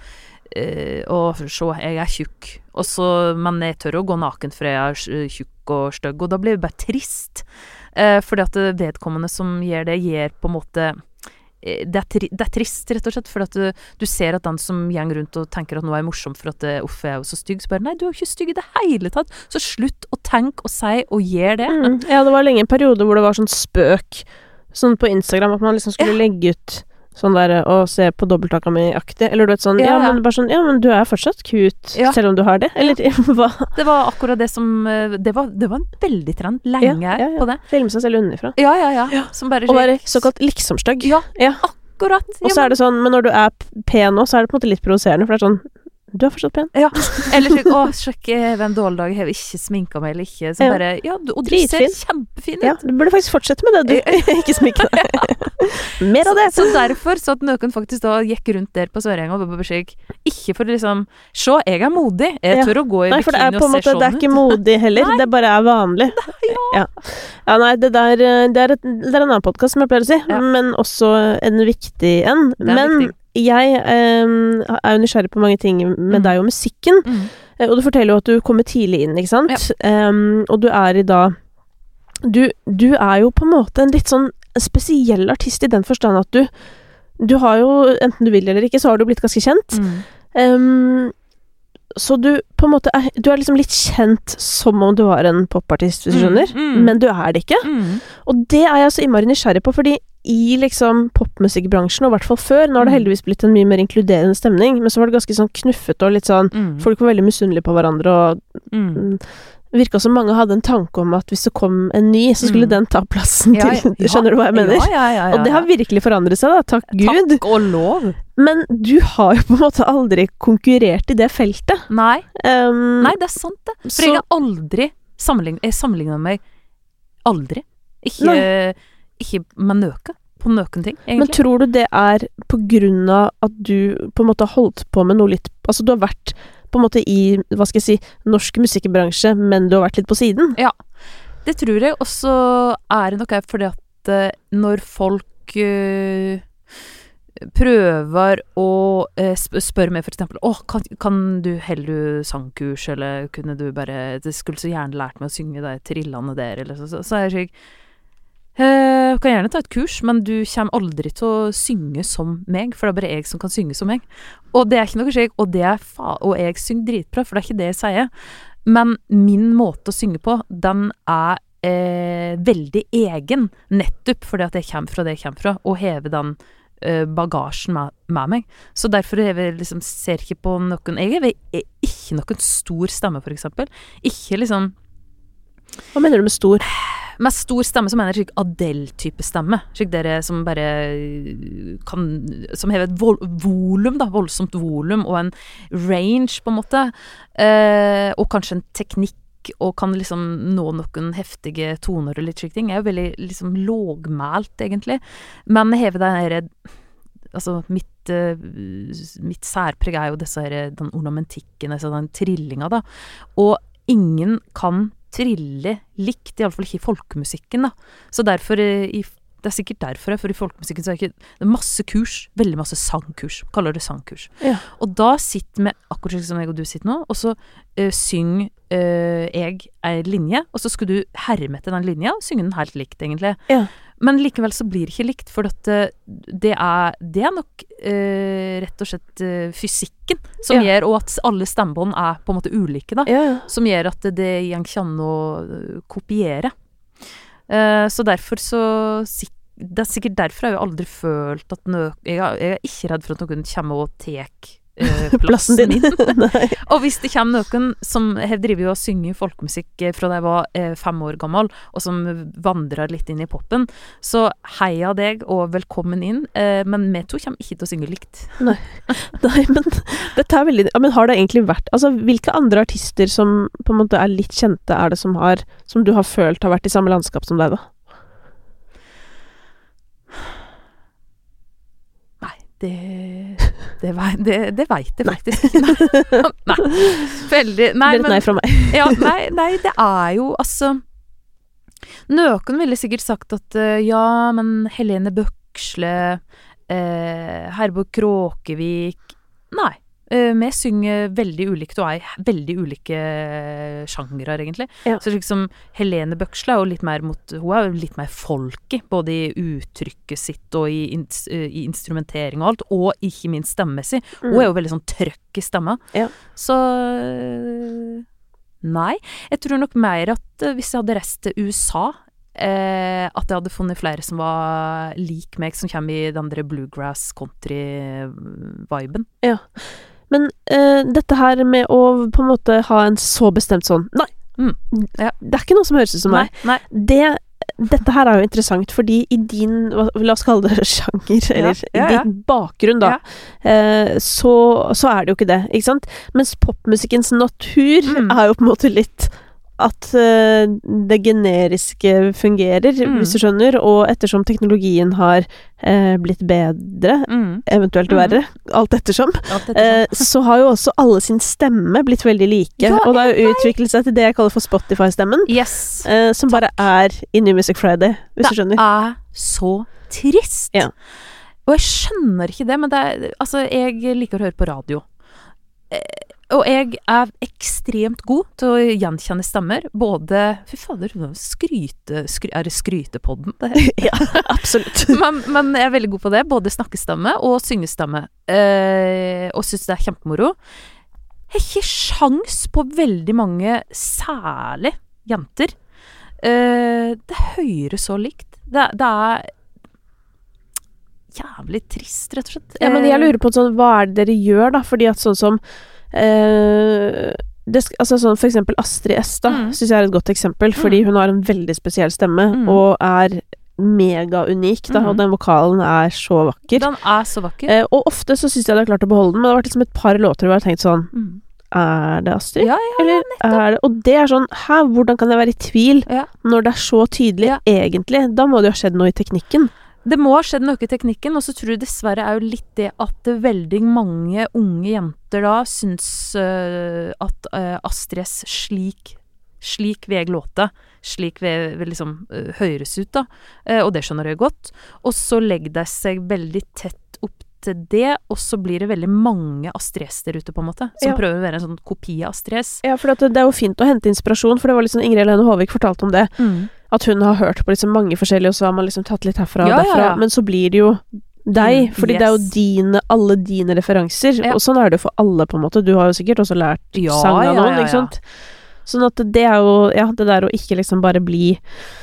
eh, å, se, jeg er tjukk, og så, men jeg tør å gå naken for jeg er sj- tjukk og stygg, og da blir det bare trist. Eh, fordi at det vedkommende som gjør det, gjør på en måte eh, det er, tri det er trist, rett og slett, for at du, du ser at den som gjenger rundt og tenker at noe er morsomt for at det, uff, jeg er jo så stygg, så bare, nei, du er jo ikke stygg i det hele tatt, så slutt å tenke og si og gjør det. Mm. Ja, det var lenge en periode hvor det var sånn spøk, sånn på Instagram, at man liksom skulle Ja. legge ut sånn der, og se på dobbelthaka mi-aktig, eller du vet sånn, ja, Ja, ja. men bare sånn, ja, men du er fortsatt cute, Ja. selv om du har det, eller hva? Det var akkurat det som eh, Det var, det var en veldig trend lenge Ja, ja, ja. på det. Filme seg selv underfra. Ja, ja, ja. Ja. Som bare Og være såkalt liksomstygg. Ja, Ja. akkurat. Og så er det sånn, men når du er p- pen nå, så er det på en måte litt provoserende, for det er sånn, du er fortsatt pen. Ja. Eller slik, å, sjekk, jeg har en dårlig dag, jeg har ikke sminka meg eller ikke. Så Ja. bare, ja, du, og du Dritfin. ser kjempefin ut. Ja, du burde faktisk fortsette med det, du. Ikke sminke deg. Mer av det. Så, så derfor så at noen faktisk da gikk rundt der på Sørenga og bare slik, ikke for å liksom, se, jeg er modig, jeg Ja. tør å gå i Nei, for det er bikini på en og måte, se det er sånn ikke ut. modig heller, Nei. det bare er vanlig. Ja. Ja, nei, det der, det er, et, det er en annen podcast som jeg pleier å si, Ja. men også en viktig en. Det er Men viktig. jeg eh, er jo nysgjerrig på mange ting med Mm. deg og musikken, Mm. eh, og du forteller jo at du kommer tidlig inn, ikke sant? Em, og du er i da, du, du er jo på en måte en litt sånn spesiell artist i den forstand at du, du har jo, enten du vil eller ikke, så har du blitt ganske kjent. Mm. Em, så du på en måte er, du er liksom litt kjent som om du var en popartist, hvis du Mm, skjønner, mm. men du er det ikke. Mm. Og det er jeg så innmari nysgjerrig på, fordi i liksom popmusikkbransjen, og i hvert fall før, nå har det Mm. heldigvis blitt en mye mer inkluderende stemning, men så var det ganske sånn knuffet og litt sånn, Mm. folk var veldig misunnelige på hverandre, og Mm. virket som mange hadde en tanke om at hvis det kom en ny, så skulle mm. den ta plassen til. Ja, ja. Skjønner du hva jeg mener? Ja, ja, ja, ja, og det har virkelig forandret seg da, takk Gud. Takk og lov. Men du har jo på en måte aldri konkurrert i det feltet. Nei, um, Nei det er sant det. For så, jeg har aldri sammenlignet, jeg sammenlignet meg aldri. Ikke, ikke med nøke. På nøken ting, egentlig. Men tror du det er på grunn av at du på en måte har holdt på med noe litt, altså du har vært på en måte i, hva skal jeg si, norsk musikkbransje, men du har vært litt på siden? Ja, det tror jeg. Og så er det nok fordi at uh, når folk uh, prøver å uh, sp- spørre meg for eksempel, åh, kan, kan du helle sangkurs, eller kunne du bare, det skulle så gjerne lært meg å synge de trillene der, eller så, så, så er jeg slik, Uh, kan gjerne ta et kurs, men du kommer aldri til å synge som meg, for det er bare jeg som kan synge som meg. Og det er ikke noe slik, og, det er fa- og jeg synger dritbra, for det er ikke det jeg sier. Men min måte å synge på, den er uh, veldig egen, nettopp fordi at jeg kommer fra det jeg kommer fra, og hever den uh, bagasjen med, med meg. Så derfor jeg liksom, ser ikke på noen, jeg er, jeg er ikke noen stor stemme, for eksempel. Ikke liksom... Hva mener du med stor? Med stor stemme så mener jeg slik Adele-type stemme. Slik dere som bare kan, som hever et vol- volum da, voldsomt volum, og en range på en måte, eh, og kanskje en teknikk, og kan liksom nå noen heftige toner og litt slik ting. Jeg er jo veldig liksom lågmælt, egentlig. Men hever den her, altså mitt, uh, mitt særpreg er jo disse her, den ornamentikken, altså den trillinga da, og ingen kan trille likt, i alle fall ikke i folkemusikken da. Så derfor, i, det er sikkert derfor, for i folkemusikken så er det ikke, det er masse kurs, veldig masse sangkurs, kaller det sangkurs. Ja. Og da sitter vi, akkurat som jeg og du sitter nå, og så uh, synger uh, jeg en linje, og så skulle du herme etter den linja, og synge den helt likt egentlig. Ja. Men likevel så blir det ikke likt, for at uh, det, er, det er nok uh, rett og slett uh, fysikken som ja. gjør, og at alle stemmebånd er på en måte ulike da, ja, ja. som gjør at det ikke kan å uh, kopiere. Uh, så derfor så sik- det er sikkert derfor jeg har aldri følt at nø- jeg, er, jeg er ikke redd for at noen kommer og tek uh, plassen din. Og hvis det kommer noen som har drivet og synger folkemusikk fra da jeg var uh, fem år gammel, og som vandrer litt inn i poppen, så heia deg og velkommen inn, uh, men vi to kommer ikke til å synge likt. Nei, Nei men dette er veldig, ja, men har det egentlig vært, altså hvilke andre artister som på en måte er litt kjente er det som har, som du har følt har vært i samme landskap som deg da? Det, det, det, det vet jeg faktisk ikke. Nei. nei. Veldig, nei, det er et nei fra meg. ja, nei, nei, det er jo, altså, noen ville sikkert sagt at, uh, ja, men Helene Bøksle, uh, Herborg Kråkevik, nei. Uh, vi synger veldig ulikt og er veldig ulike sjangrer egentlig. Ja. Så liksom Helene Bøksle er jo litt mer mot, hun er jo litt mer folky, både i uttrykket sitt og i, in, uh, i instrumentering og alt, og ikke minst stemmemessig. Mm. Hun er jo veldig sånn trøkk i stemma. Ja. Så uh, nei, jeg tror nok mer at uh, hvis jeg hadde reist til U S A, Eh, at jeg hadde funnet flere som var lik meg, som kommer i den der bluegrass country-viben. Ja, men eh, dette her med å på en måte ha en så bestemt sånn, nei, mm. ja. det er ikke noe som høres ut som nei, meg. Nei. Det, dette her er jo interessant, fordi i din, la oss kalle det sjanger, eller ja, ja, ja. i din bakgrunn da, ja. eh, så, så er det jo ikke det, ikke sant? Mens popmusikkens natur mm. er jo på en måte litt at uh, det generiske fungerer, mm. hvis du skjønner, og ettersom teknologien har uh, blitt bedre, mm. eventuelt verre, mm. alt ettersom, alt ettersom. Uh, så har jo også alle sin stemme blitt veldig like, ja, og det har jo utviklet seg til det jeg kaller for Spotify-stemmen, yes. uh, som bare er i New Music Friday, hvis det du skjønner. Det er så trist. Ja. Og jeg skjønner ikke det, men det er, altså, jeg liker å høre på radio. Eh, Og jeg er ekstremt god til å gjenkjenne stemmer, både, fy fader, skryte, skry, er det skrytepodden? Det ja, absolutt. men, men jeg er veldig god på det, både snakkestemme og syngestemme, eh, og synes det er kjempemoro. Jeg har ikke sjans på veldig mange, særlig jenter. Eh, det høres så likt. Det, det er jævlig trist, rett og slett. Ja, men jeg lurer på sånn, hva er det dere gjør da? Fordi at sånn som Uh, det, altså sånn for eksempel Astrid S da, Mm. synes jeg er et godt eksempel, fordi hun har en veldig spesiell stemme, Mm. og er mega-unik da, Mm. og den vokalen er så vakker. Den er så vakker. Eh, og ofte så synes jeg det er klart å beholde den, men det har vært liksom et par låter hvor jeg har tenkt sånn, Mm. er det Astrid? Ja, ja, Eller er det, og det er sånn, hæ, hvordan kan jeg være i tvil ja. når det er så tydelig, Ja. egentlig? Da må det jo ha skjedd noe i teknikken. Det må ha skjedd noe i teknikken, og så tror jeg dessverre er jo litt det at veldig mange unge jenter da syns uh, at uh, Astrid S slik, slik veg låte, slik ved, ved liksom uh, høres ut da, uh, og det skjønner jeg godt, og så legger det seg veldig tett opp til det, og så blir det veldig mange Astrid S der ute på en måte, som Ja. prøver å være en sånn kopi av Astrid S. Ja, for at det, det er jo fint å hente inspirasjon, for det var liksom Ingrid Helene Håvik fortalte om det, Mm. at hun har hørt på liksom mange forskjellige, og så har man liksom tatt litt herfra og Ja, ja, derfra, ja. men så blir det jo deg, Mm, fordi det er jo yes. dine, alle dine referanser, Ja. og sånn er det jo for alle på en måte, du har jo sikkert også lært Ja, sang av ja, noen, ja, ikke ja. sant? Sånn at det er jo, ja, det der å ikke liksom bare bli,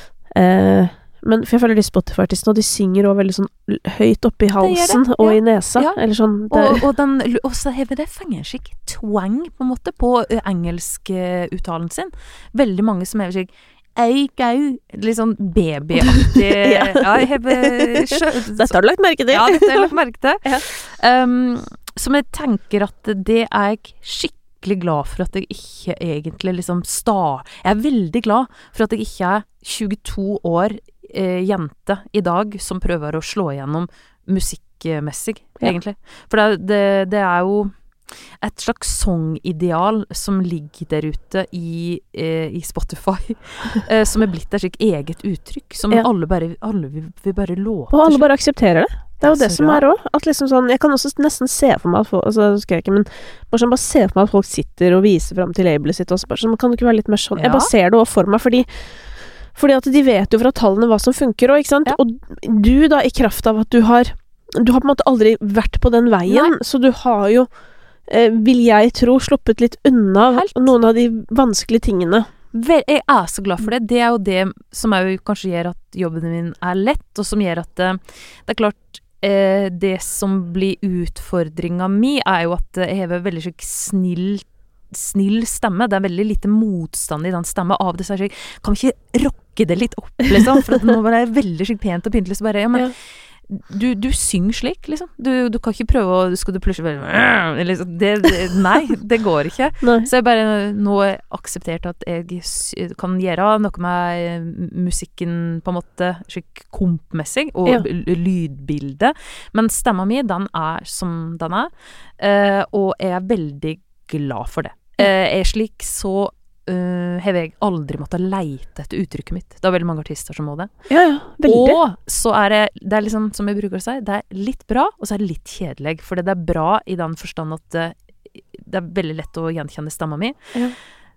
eh, men for jeg føler de Spotify-artistene, og de synger også veldig sånn l- høyt oppe i halsen, det, og ja. i nesa, Ja. eller sånn, det, Og, og, den, og så hever det fengerskikk twang på en måte på uh, engelsk uh, uttalen sin. Veldig mange som hever seg ei, gau, litt sånn babyaktig. Ja. ja, jeg hever sjø- dette har du lagt merke til. Ja, dette har jeg lagt merke til. Ja. Um, som jeg tenker at det er jeg skikkelig glad for at jeg ikke egentlig liksom sta... Jeg er veldig glad for at jeg ikke er tjueto år eh, jente i dag som prøver å slå igjennom musikkmessig, Ja. egentlig. For det, det, det er jo et slags songideal som ligger der ute i, eh, i Spotify, eh, som er blitt et slik eget uttrykk, som Ja. alle bare, alle vil, vil bare låte. Og alle bare aksepterer det. Det er jo Det er det så som bra. er også. At liksom sånn, jeg kan også nesten se for meg at folk, altså det skal jeg ikke, men bare, sånn, bare se for meg at folk sitter og viser frem til labelet sitt også, bare sånn, kan det ikke være litt mer sånn? Jeg Ja. bare ser det også for meg, fordi fordi at de vet jo fra tallene hva som funker også, ikke sant? Ja. Og du da, i kraft av at du har du har på en måte aldri vært på den veien, Nei. så du har jo eh, vil jeg tro, sluppet litt unna Helt. noen av de vanskelige tingene. Vel, jeg er så glad for det. Det er jo det som er jo kanskje gjør at jobben min er lett, og som gjør at eh, det er klart eh, det som blir utfordringa mi, er jo at jeg har veldig slik snill snill stemme. Det er veldig lite motstand i den stemmen. Av det så er det slik, kan vi ikke rocke det litt opp, liksom? For at nå var det veldig slik pent og pyntelig, så bare, ja, men Ja. Du, du synger slik, liksom. Du, du kan ikke prøve å Skal du plutselig bare liksom, det, det, Nei, det går ikke. Nei. Så jeg bare nå akseptert at jeg s- kan gjøre noe med musikken på en måte slik kompmessig, og Ja. l- lydbildet. Men stemma mi, den er som den er, eh, og jeg er veldig glad for det. Eh, jeg er slik så Uh, har jeg aldri måttet leite etter uttrykket mitt. Det er veldig mange artister som må det. Ja, ja, veldig. Og så er det, det er liksom, som jeg bruker å si, det er litt bra, og så er det litt kjedelig. For det er bra i den forstand at uh, det er veldig lett å gjenkjenne stemma mi. Ja.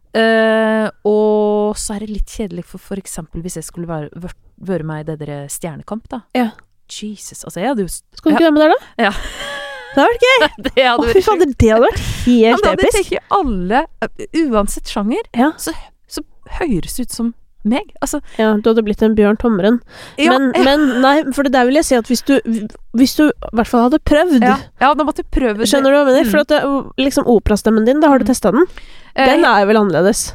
Uh, og så er det litt kjedelig for for eksempel hvis jeg skulle være, vært- være med i det der Stjernekamp, da. Ja. Jesus, altså jeg hadde jo... Skal du ikke være med der da? Ja. Det har vært gøy! Det hadde Å, fy vært fader, det hadde vært Ja, helt men det episk. tenker alle, uh, uansett sjanger, Ja. så, så høres det ut som meg. Altså, Ja, du hadde blitt en Bjørn Tommeren. ja, men, ja, men nei, for det der vil jeg si at hvis du Hvis du i hvert fall hadde prøvd ja, ja, da måtte jeg prøve det. Skjønner du hva jeg mener? Mm. For at det, liksom operastemmen din, da har du Mm. testet den. Eh, Den er jo vel annerledes.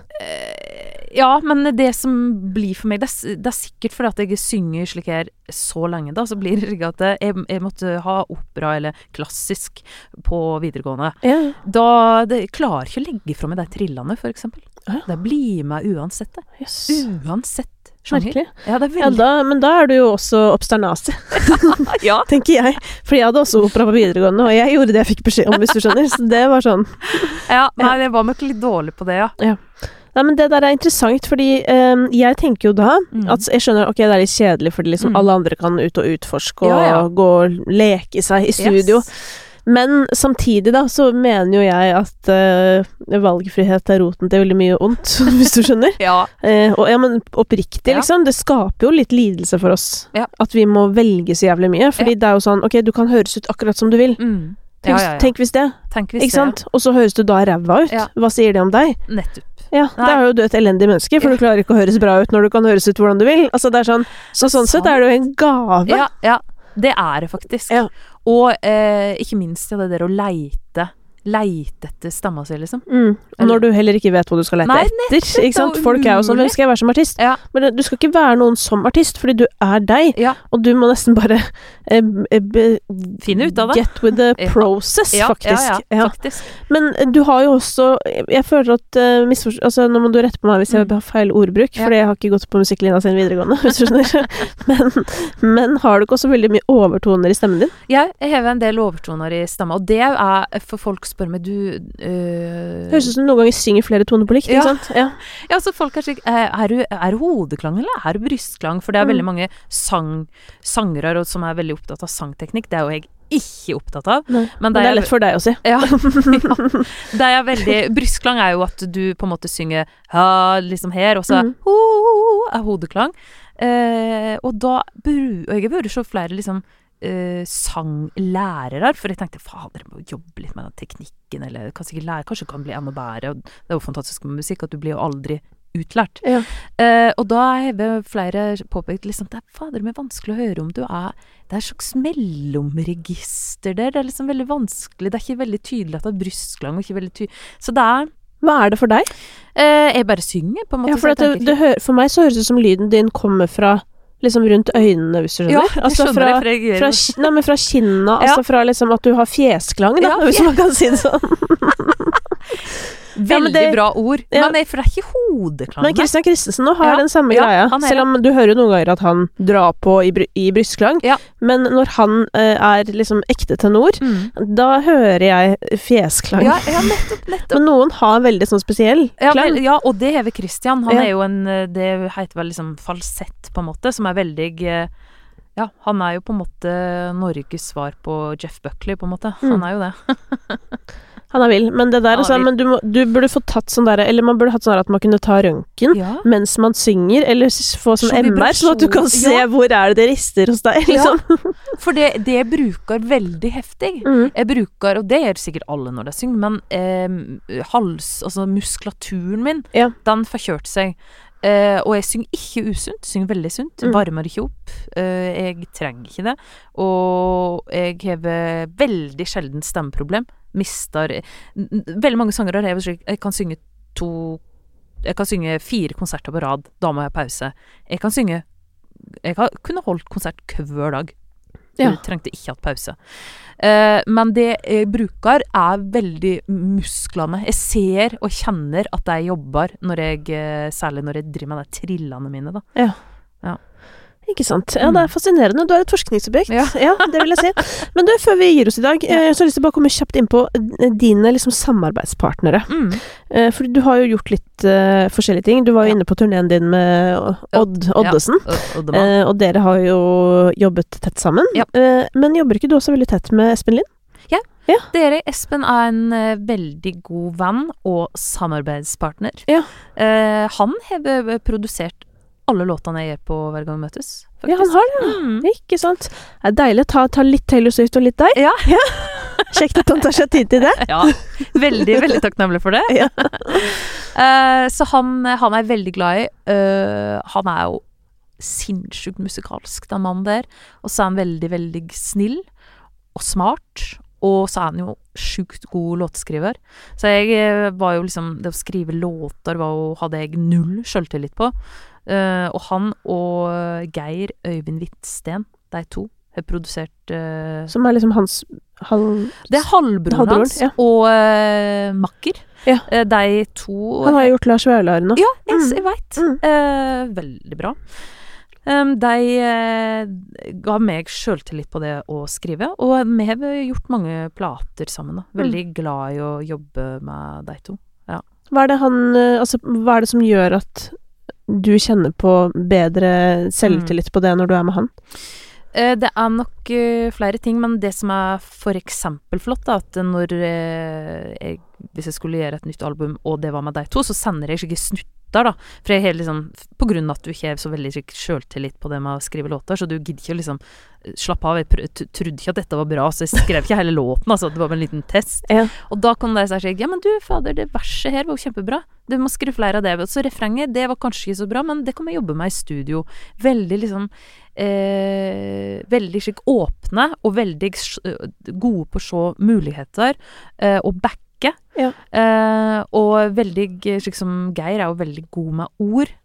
Ja, men det som blir for meg, det er, det er sikkert fordi at jeg synger slik her så lenge da, så blir det ikke at jeg, jeg måtte ha opera eller klassisk på videregående. Ja. Da det, jeg klarer ikke å legge fra meg de trillene, for eksempel. Ja. Det blir med uansett det. Yes. Uansett sjanger. Merkelig. Ja, det er Ja, veldig... da, men da er du jo også obsternasi, Ja, tenker jeg. Fordi jeg hadde også opera på videregående, og jeg gjorde det jeg fikk beskjed om, hvis du skjønner. Så det var sånn. ja, nei, jeg var nok litt dårlig på det, ja. Nei, men det der er interessant, fordi eh, jeg tenker jo da Mm. at jeg skjønner, ok, det er litt kjedelig, fordi liksom Mm. alle andre kan ut og utforske og Ja, ja. gå og leke seg i studio. Yes. Men samtidig da, så mener jo jeg at eh, valgfrihet er roten til veldig mye ondt, hvis du skjønner. Ja, Eh, og ja, men oppriktig, Ja. liksom, det skaper jo litt lidelse for oss. Ja. At vi må velge så jævlig mye, fordi det er jo sånn, ok, du kan høres ut akkurat som du vil. mm. Tenk, ja, ja, ja. tenk hvis det, Tenk hvis ikke sant? Og så høres du da ræva ut. Ja. Hva sier det om deg? det. Nettopp. Ja, Nei. da er jo du et elendig menneske, for Ja. du klarer ikke å høres bra ut når du kan høres ut hvordan du vil. Altså, det er sånn, så sånn sett er det jo en gave. Ja, ja, det er det faktisk. Ja. Og eh, ikke minst ja, det der å leite leite etter stemma si, liksom. Mm. Og når du heller ikke vet hva du skal lete Nei, etter, ikke sant? Folk er jo sånn, hvem skal jeg være som artist? Ja. Men du skal ikke være noen som artist, fordi du er deg, Ja. og du må nesten bare eh, be, Finne ut av det. get with the Ja. process, Ja, faktisk. ja, ja, Ja. faktisk. Men du har jo også, jeg føler at uh, misforstå, altså nå må du rette på meg hvis jeg Mm. har feil ordbruk, Ja. fordi jeg har ikke gått på musikklinja siden videregående, hvis du skjønner. men, men har du ikke også veldig mye overtoner i stemmen din? Ja, jeg hever en del overtoner i stemma, og det er for folk spør meg, du... Øh, Høres ut som du noen ganger synger flere toner på likt, Ja. ikke sant? Ja. Ja, så folk er slik, eh, er du, er du hodeklang, eller er du brystklang? For det er Mm. veldig mange sang, sangere og som er veldig opptatt av sangteknikk, det er jo jeg ikke opptatt av. Nei. Men Men det er lett for deg å si. Ja, ja. Det er veldig, brystklang er jo at du på en måte synger ha, liksom her, og så Mm. ho, er hodeklang. Eh, og da, bru- og jeg burde se flere liksom eh, sanglærere, for jeg tenkte, faen, dere må jobbe litt med den teknikken, eller kanskje ikke lære, kanskje kan bli enda bedre, og det er jo fantastisk med musikk, at du blir jo aldri utlært. Ja. Eh, og da har flere påpekt liksom, det er fader meg vanskelig å høre om du er, det er et slags mellomregister der, det er liksom veldig vanskelig, det er ikke veldig tydelig at det er brystklang, og ikke veldig tydelig, så det er, Hva er det for deg? eh, jeg bare synger på en måte. Ja, så for, jeg at det, tenker- det hø for meg så høres det ut som lyden din kommer fra liksom rundt øynene, hvis du skjønner. Ja, jeg altså skjønner fra, det, for jeg gjør fra, jo- ki- nei, men fra kinna, Ja. altså fra liksom at du har fjesklang, da, Ja, hvis man kan si det sånn. Ja, men Veldig det- bra ord, Ja. men jeg, for det er ikke hodeklang. Men Christian Christensen nå har Ja, den samme ja, greia, han er selv om du hører jo noen ganger at han drar på i, bry i brystklang, Ja. men når han eh, er liksom ekte tenor, Mm. da hører jeg fjesklang. Ja, ja, nettopp, nettopp. Men noen har veldig sånn spesiell Ja, klang. vel, ja, og det hever Christian. Han Ja. er jo en, eh, det heter vel liksom falsett på en måte, som er veldig, eh, ja, han er jo på en måte Norges svar på Jeff Buckley, på en måte. Han Mm. er jo det. Han er vill, men det der, Han er altså, vill. men du, må, du burde få tatt sånn der, eller man burde hatt sånn der at man kunne ta røntgen Ja. mens man synger, eller s- få sånn Så M R, sånn at du kan vibrasjon, se ja. hvor er det det rister hos deg, Ja. liksom. For det, det bruker veldig heftig. Mm. Jeg bruker, og det gjør sikkert alle når de synger, men eh, hals, altså muskulaturen min, Ja. den forkjørte seg. Eh, og jeg synger ikke usunt, synger veldig sunt, Mm. varmer ikke opp. Eh, jeg trenger ikke det. Og jeg har veldig sjelden stemmeproblem. Mister n- n- Veldig mange sangere har jeg, jeg kan synge to Jeg kan synge fire konserter på rad, da må jeg ha pause. Jeg kan synge Jeg har, kunne holdt konsert hver dag. Ja. Du trengte ikke hatt pause. Eh, men det jeg bruker er veldig musklene. Jeg ser og kjenner at jeg jobber, når jeg, eh, særlig når jeg driver med de trillene mine, da. Ja. Ja. Ikke sant. Ja, det er fascinerende. Du er et forskningsobjekt. Ja. Ja, det vil jeg si. Men du, før vi gir oss i dag, eh, så har jeg lyst til å bare komme kjapt inn på eh, dine liksom samarbeidspartnere. Mm. Eh, for du har jo gjort litt eh, forskjellige ting. Du var jo Ja. inne på turneen din med Odd Oddesen. Ja, og, og det var- Eh, og dere har jo jobbet tett sammen. Ja. Eh, men jobber ikke du også veldig tett med Espen Lind? Dere, Espen er en eh, veldig god venn og samarbeidspartner. Ja. Eh, han har produsert alle låtene jeg gjør på Hver gang vi møtes, faktisk. Ja, han har det. Mm. Ikke sant? Det er deilig å ta, ta litt Taylor Swift og litt deg. Ja. Kjekt at han tar seg tid til det. Ja, veldig, veldig takknemlig for det. Ja. Eh, så han, han er jeg veldig glad i. Eh, han er jo sinnssykt musikalsk, den mannen der. Og så er han veldig, veldig snill og smart. Og så er han jo sjukt god låtskriver. Så jeg eh, var jo liksom Det å skrive låter var jo, hadde jeg null selvtillit på. Eh, og han og Geir Øyvind Hvitsten, de to, har produsert eh, Som er liksom hans halv... Det er halvbroren, Halvbroren, hans ja. og eh, makker. Ja. Eh, de to Han har jo gjort Lars Vaular nå. Ja, jeg, Mm. jeg veit. Mm. Eh, veldig bra. Um, de eh, ga meg sjøltillit på det å skrive, og vi har gjort mange plater sammen. Da. Veldig glad i å jobbe med de to. Ja. Hva er det han eh, Altså, hva er det som gjør at du kjenner på bedre selvtillit på det når du er med han? Eh, det er nok eh, flere ting, men det som er for eksempel flott, da, at når eh, jeg, hvis jeg skulle gjøre et nytt album, og det var med de to, så sender jeg ikke snutter, da. For jeg er liksom, på grunn av at du ikke har så veldig selvtillit på det med å skrive låter, så du gidder ikke å liksom slappe av. Jeg pr- t- trodde ikke at dette var bra, så jeg skrev ikke hele låten, altså. Det var bare en liten test. Ja. Og da kom de og si, ja, men du, fader, det verset her var jo kjempebra. Du må skrive flere av det. Så refrenget, det var kanskje ikke så bra, men det kan vi jobbe med i studio. Veldig liksom eh, veldig slik åpne og veldig gode på å se muligheter eh, og backe. Ja. Eh, og veldig, slik som Geir er jo veldig god med ord.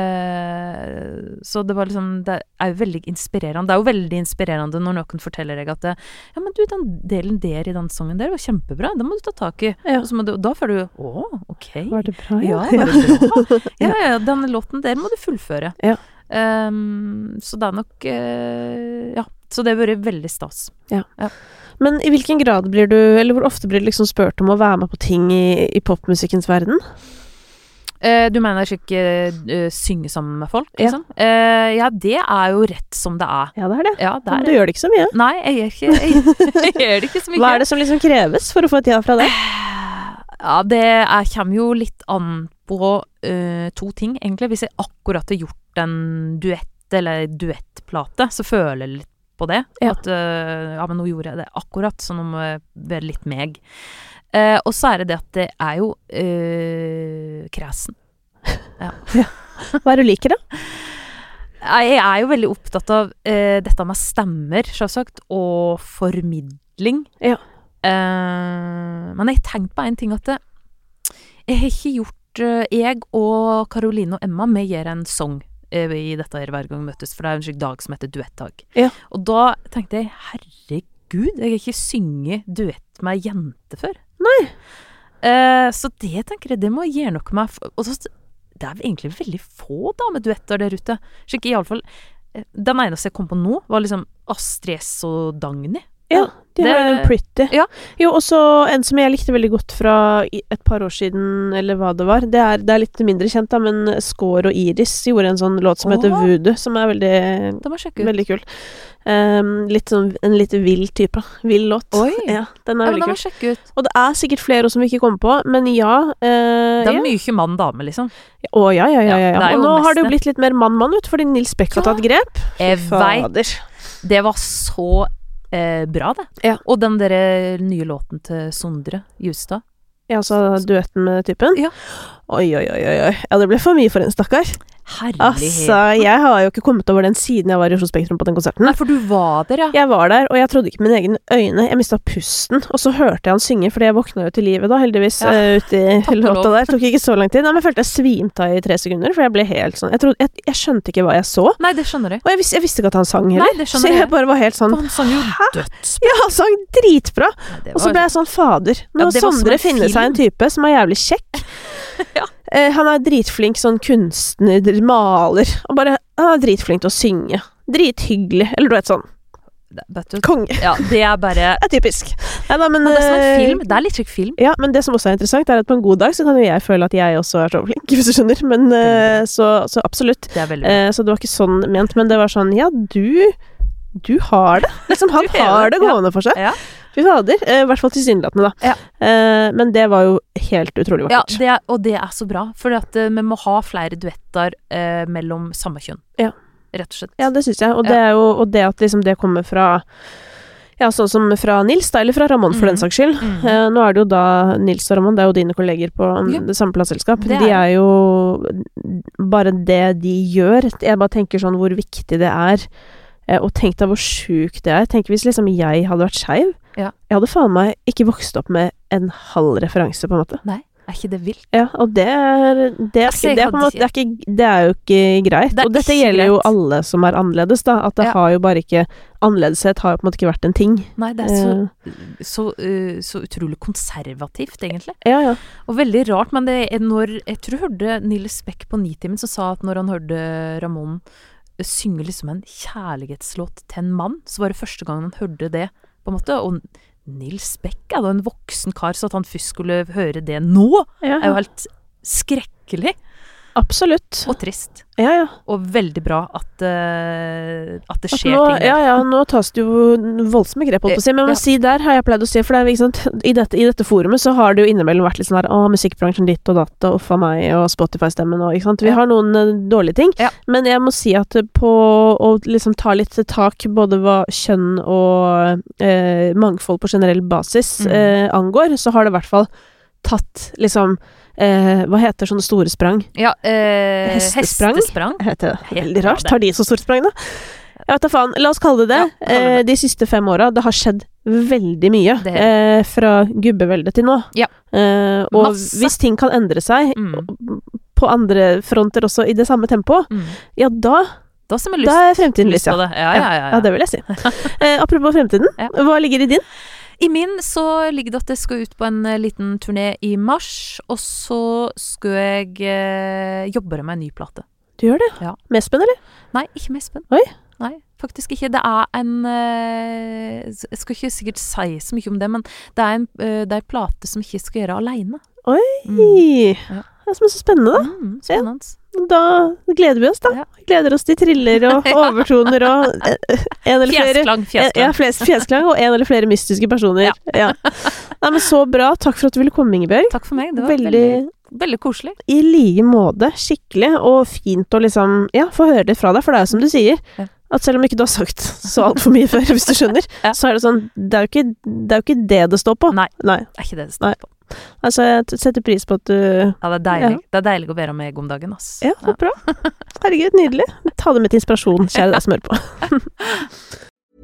Uh, så det var liksom det er jo veldig inspirerende det er jo veldig inspirerende når noen forteller deg at det, ja, men du, den delen der i den sangen der var kjempebra, det må du ta tak i ja. Og så må du, da får du, å, ok var det bra, ja, ja, var det bra ja, ja, denne låten der må du fullføre ja. um, så det er nok uh, ja, så det har vært veldig stas ja. ja. Men i hvilken grad blir du, eller hvor ofte blir du liksom spurt om å være med på ting i, i popmusikkens verden? Uh, du mener ikke uh, synge sammen med folk, liksom? Ja. Uh, ja, det er jo rett som det er. Ja, det er det. Ja, det er Men du gjør det ikke så mye. Nei, jeg gjør, ikke, jeg, jeg gjør det ikke så mye. Hva er det som liksom kreves for å få et ja fra deg? Ja, det er, kommer jo litt an på uh, to ting, egentlig. Hvis jeg akkurat har gjort en duett eller duettplate, så føler jeg litt på det. Ja. At, uh, ja, men nå gjorde jeg det akkurat, så nå må jeg være litt meg. Uh, og så er det det at det er jo uh, kresen. Ja. Ja. Hva er det du liker, da? Jeg er jo veldig opptatt av uh, dette med stemmer, selvsagt, og formidling. Ja. Uh, men jeg har tenkt på en ting at det, jeg har ikke gjort uh, jeg og Karoline og Emma, vi gjør en sang uh, i dette her hver gang vi møtes, for det er en slik dag som heter duettdag. Ja. Og da tenkte jeg, herregud, jeg har ikke synget duett med jente før. Nei. Uh, så det tenker jeg, det må jeg gjøre noe med. Og så, det er egentlig veldig få dameduetter der ute. Slik i alle fall, den eneste jeg kom på nå, var liksom Astrid S og Dagny. Ja, de det, har en Pretty. Ja. Jo, og så en som jeg likte veldig godt fra et par år siden, eller hva det var. Det er, det er litt mindre kjent da, men Skår og Iris gjorde en sånn låt som Åh. heter Voodoo, som er veldig, Det må jeg sjekke ut. veldig kul. Um, litt sånn, en litt vill type. Vill låt. Oi. Ja, den er Ja, men veldig det må kul. jeg sjekke ut. Og det er sikkert flere som vi ikke kommer på, men ja. Uh, Det er ja. mye mann-dame, liksom. Å, ja, ja, ja, ja, Ja, ja. det er Og jo nå har det mest jo blitt litt mer mann-mann ut, fordi Nils Beck har Ja. tatt grep. Jeg vet. Fader. Det var så eh, bra, det. Ja. Og den der nye låten til Sondre Justad. Ja, altså duetten med typen. Ja. Oi, oi, oi, oi, oi. Ja, det ble for mye for en stakkar. Herlighet. Altså, jeg har jo ikke kommet over den siden jeg var i Oslo Spektrum på den konserten. Nei, for du var der, ja. Jeg var der, og jeg trodde ikke mine egne øyne. Jeg mistet pusten, og så hørte jeg han synge, fordi jeg våkna jo til livet da, heldigvis, Ja. uh, ute i Takk og låta lov. der. Tok ikke så lang tid. Nei, men jeg følte jeg svimte av i tre sekunder, for jeg ble helt sånn, jeg, trodde, jeg, jeg skjønte ikke hva jeg så, Nei, det skjønner jeg. og jeg, vis, jeg visste ikke at han sang heller. Nei, det skjønner så jeg jeg. bare var helt sånn, For han sang jo Hæ? dødsbra. ja, han sang dritbra. Nei, det Og så var- ble jeg sånn, fader, nå Ja, har det var som Sondre en finnet seg en film. type som er jævlig kjekk. Ja. Eh, han er dritflink sånn kunstner, maler, og bare, han er dritflink til å synge. Drithyggelig, eller du vet sånn, Det- vet du, konge. ja, det er bare Det er typisk. Ja, da, men, Men det er som en eh, film. Det er litt slik film. Ja, men det som også er interessant, er at på en god dag så kan jo jeg føle at jeg også er så flink, hvis du skjønner. Men eh, så, så absolutt. Det er veldig bra. Eh, så det var ikke sånn ment, men det var sånn, ja, du du har det. Liksom, han Du har har det, det gående for seg. Ja. Fy fader. eh, I hvert fall tilsynelatende, da. Ja. Eh, men det var jo helt utrolig Ja, vakkert. det er, og det er så bra, for at, eh, vi må ha flere duetter eh, mellom samme kjønn. Ja. Rett og slett. Ja, det syns jeg. Og Ja. det er jo og det at liksom det kommer fra ja, sånn som fra Nils, da, eller fra Ramón for Mhm. den saks skyld. Mhm. Eh, nå er det jo da Nils og Ramón, det er jo dine kolleger på um, Ja. det samme plateselskap. Det er De er jo bare det de gjør. Jeg bare tenker sånn hvor viktig det er. Eh, og tenk deg hvor sjukt det er. Tenk hvis liksom jeg hadde vært skeiv. Ja. Jeg hadde faen meg ikke vokst opp med en halv referanse, på en måte. Nei, er ikke det vilt? Ja, og det er Det er, Altså, jeg ikke, det er, på en hadde måte, det er, ikke, det er jo ikke greit. Det er Og dette ikke gjelder jo greit. alle som er annerledes, da. At det Ja. har jo bare ikke Annerledeshet har jo på en måte ikke vært en ting. Nei, det er så, Eh, så, eh, så utrolig konservativt, egentlig. ja, ja. Og veldig rart, men det er når Jeg tror jeg hørte Nils Beck på Nitimen som sa at når han hørte Ramón synge liksom en kjærlighetslåt til en mann, så var det første gang han hørte det, på en måte. Og Nils Beck er da en voksen kar, så at han først skulle høre det nå, ja, er jo ja. helt skrekkelig Absolutt. og trist. Ja, ja. Og veldig bra at, eh, at det At skjer nå, ting der. ja, ja, nå tas det jo voldsomme grep, holdt på å si. Men jeg må Ja. si, der har jeg pleid å si, for det er ikke sant, i dette, i dette forumet så har det jo innimellom vært litt sånn her, å, musikkbransjen ditt og datt, og uff a meg, og Spotify-stemmen, og ikke sant. Vi Ja. har noen eh, dårlige ting, Ja. men jeg må si at på å liksom ta litt tak, både hva kjønn og eh, mangfold på generell basis Mm. eh, angår, så har det i hvert fall tatt liksom eh, hva heter sånne store sprang? Ja, eh, Hestesprang? hestesprang. Heter det. Helt Veldig bra, rart. det. Tar de så stort sprang, da? Jeg vet da faen, la oss kalle det det. Ja, kalle det. Eh, de siste fem åra, det har skjedd veldig mye. Det Eh, fra gubbeveldet til nå. Ja. Eh, og Masse. hvis ting kan endre seg Mm. på andre fronter også i det samme tempoet, Mm. ja da, Da som er lyst, da er fremtiden lyst lyst, ja. på det. Ja, ja, ja, ja. Ja, det vil jeg si. Eh, apropos fremtiden, Ja. hva ligger i din? I min så ligger det at jeg skal ut på en eh, liten turné i mars, og så skal jeg eh, jobbe med en ny plate. Du gjør det? Ja. Med Espen, eller? Nei, ikke med Espen. Oi. Nei, faktisk ikke. Det er en eh, Jeg skal ikke sikkert si så mye om det, men det er en, eh, det er en plate som ikke skal gjøre alene. Oi! Mm. Ja. Det er som er så spennende, da. Mm, spennende. Da gleder vi oss, da. Ja. Gleder oss til triller og overtoner og eh, en eller flere Fjesklang, fjesklang. Ja, flest fjesklang og en eller flere mystiske personer. Ja. Ja. Nei, men så bra. Takk for at du ville komme, Ingebjørg. Takk for meg. Det var Veldig, veldig, veldig koselig. i like måte. Skikkelig. Og fint å liksom Ja, få høre litt fra deg, for det er jo som du sier. Ja. At selv om ikke du har sagt så altfor mye før, hvis du skjønner, Ja. så er det sånn Det er jo ikke det, er jo ikke det, det står på. Nei. Nei. Det er ikke det det Nei. står på. Altså, jeg t- setter pris på at du Ja, det er deilig. Ja. Det er deilig å være med om dagen, ass. Ja, så bra. Herregud, nydelig. Ta det med til inspirasjon, kjære deg som hører på.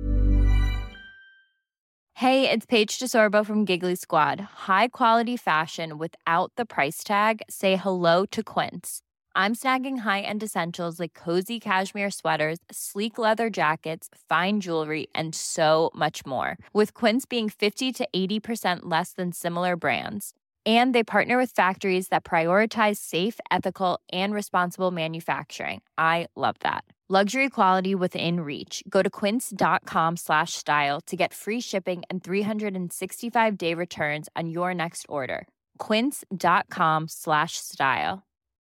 Hey, it's Paige DeSorbo from Giggly Squad. High quality fashion without the price tag. Say hello to Quince. I'm snagging high-end essentials like cozy cashmere sweaters, sleek leather jackets, fine jewelry, and so much more. With Quince being fifty to eighty percent less than similar brands. And they partner with factories that prioritize safe, ethical, and responsible manufacturing. I love that. Luxury quality within reach. Go to quince.com slash style to get free shipping and three sixty-five day returns on your next order. Quince.com slash style.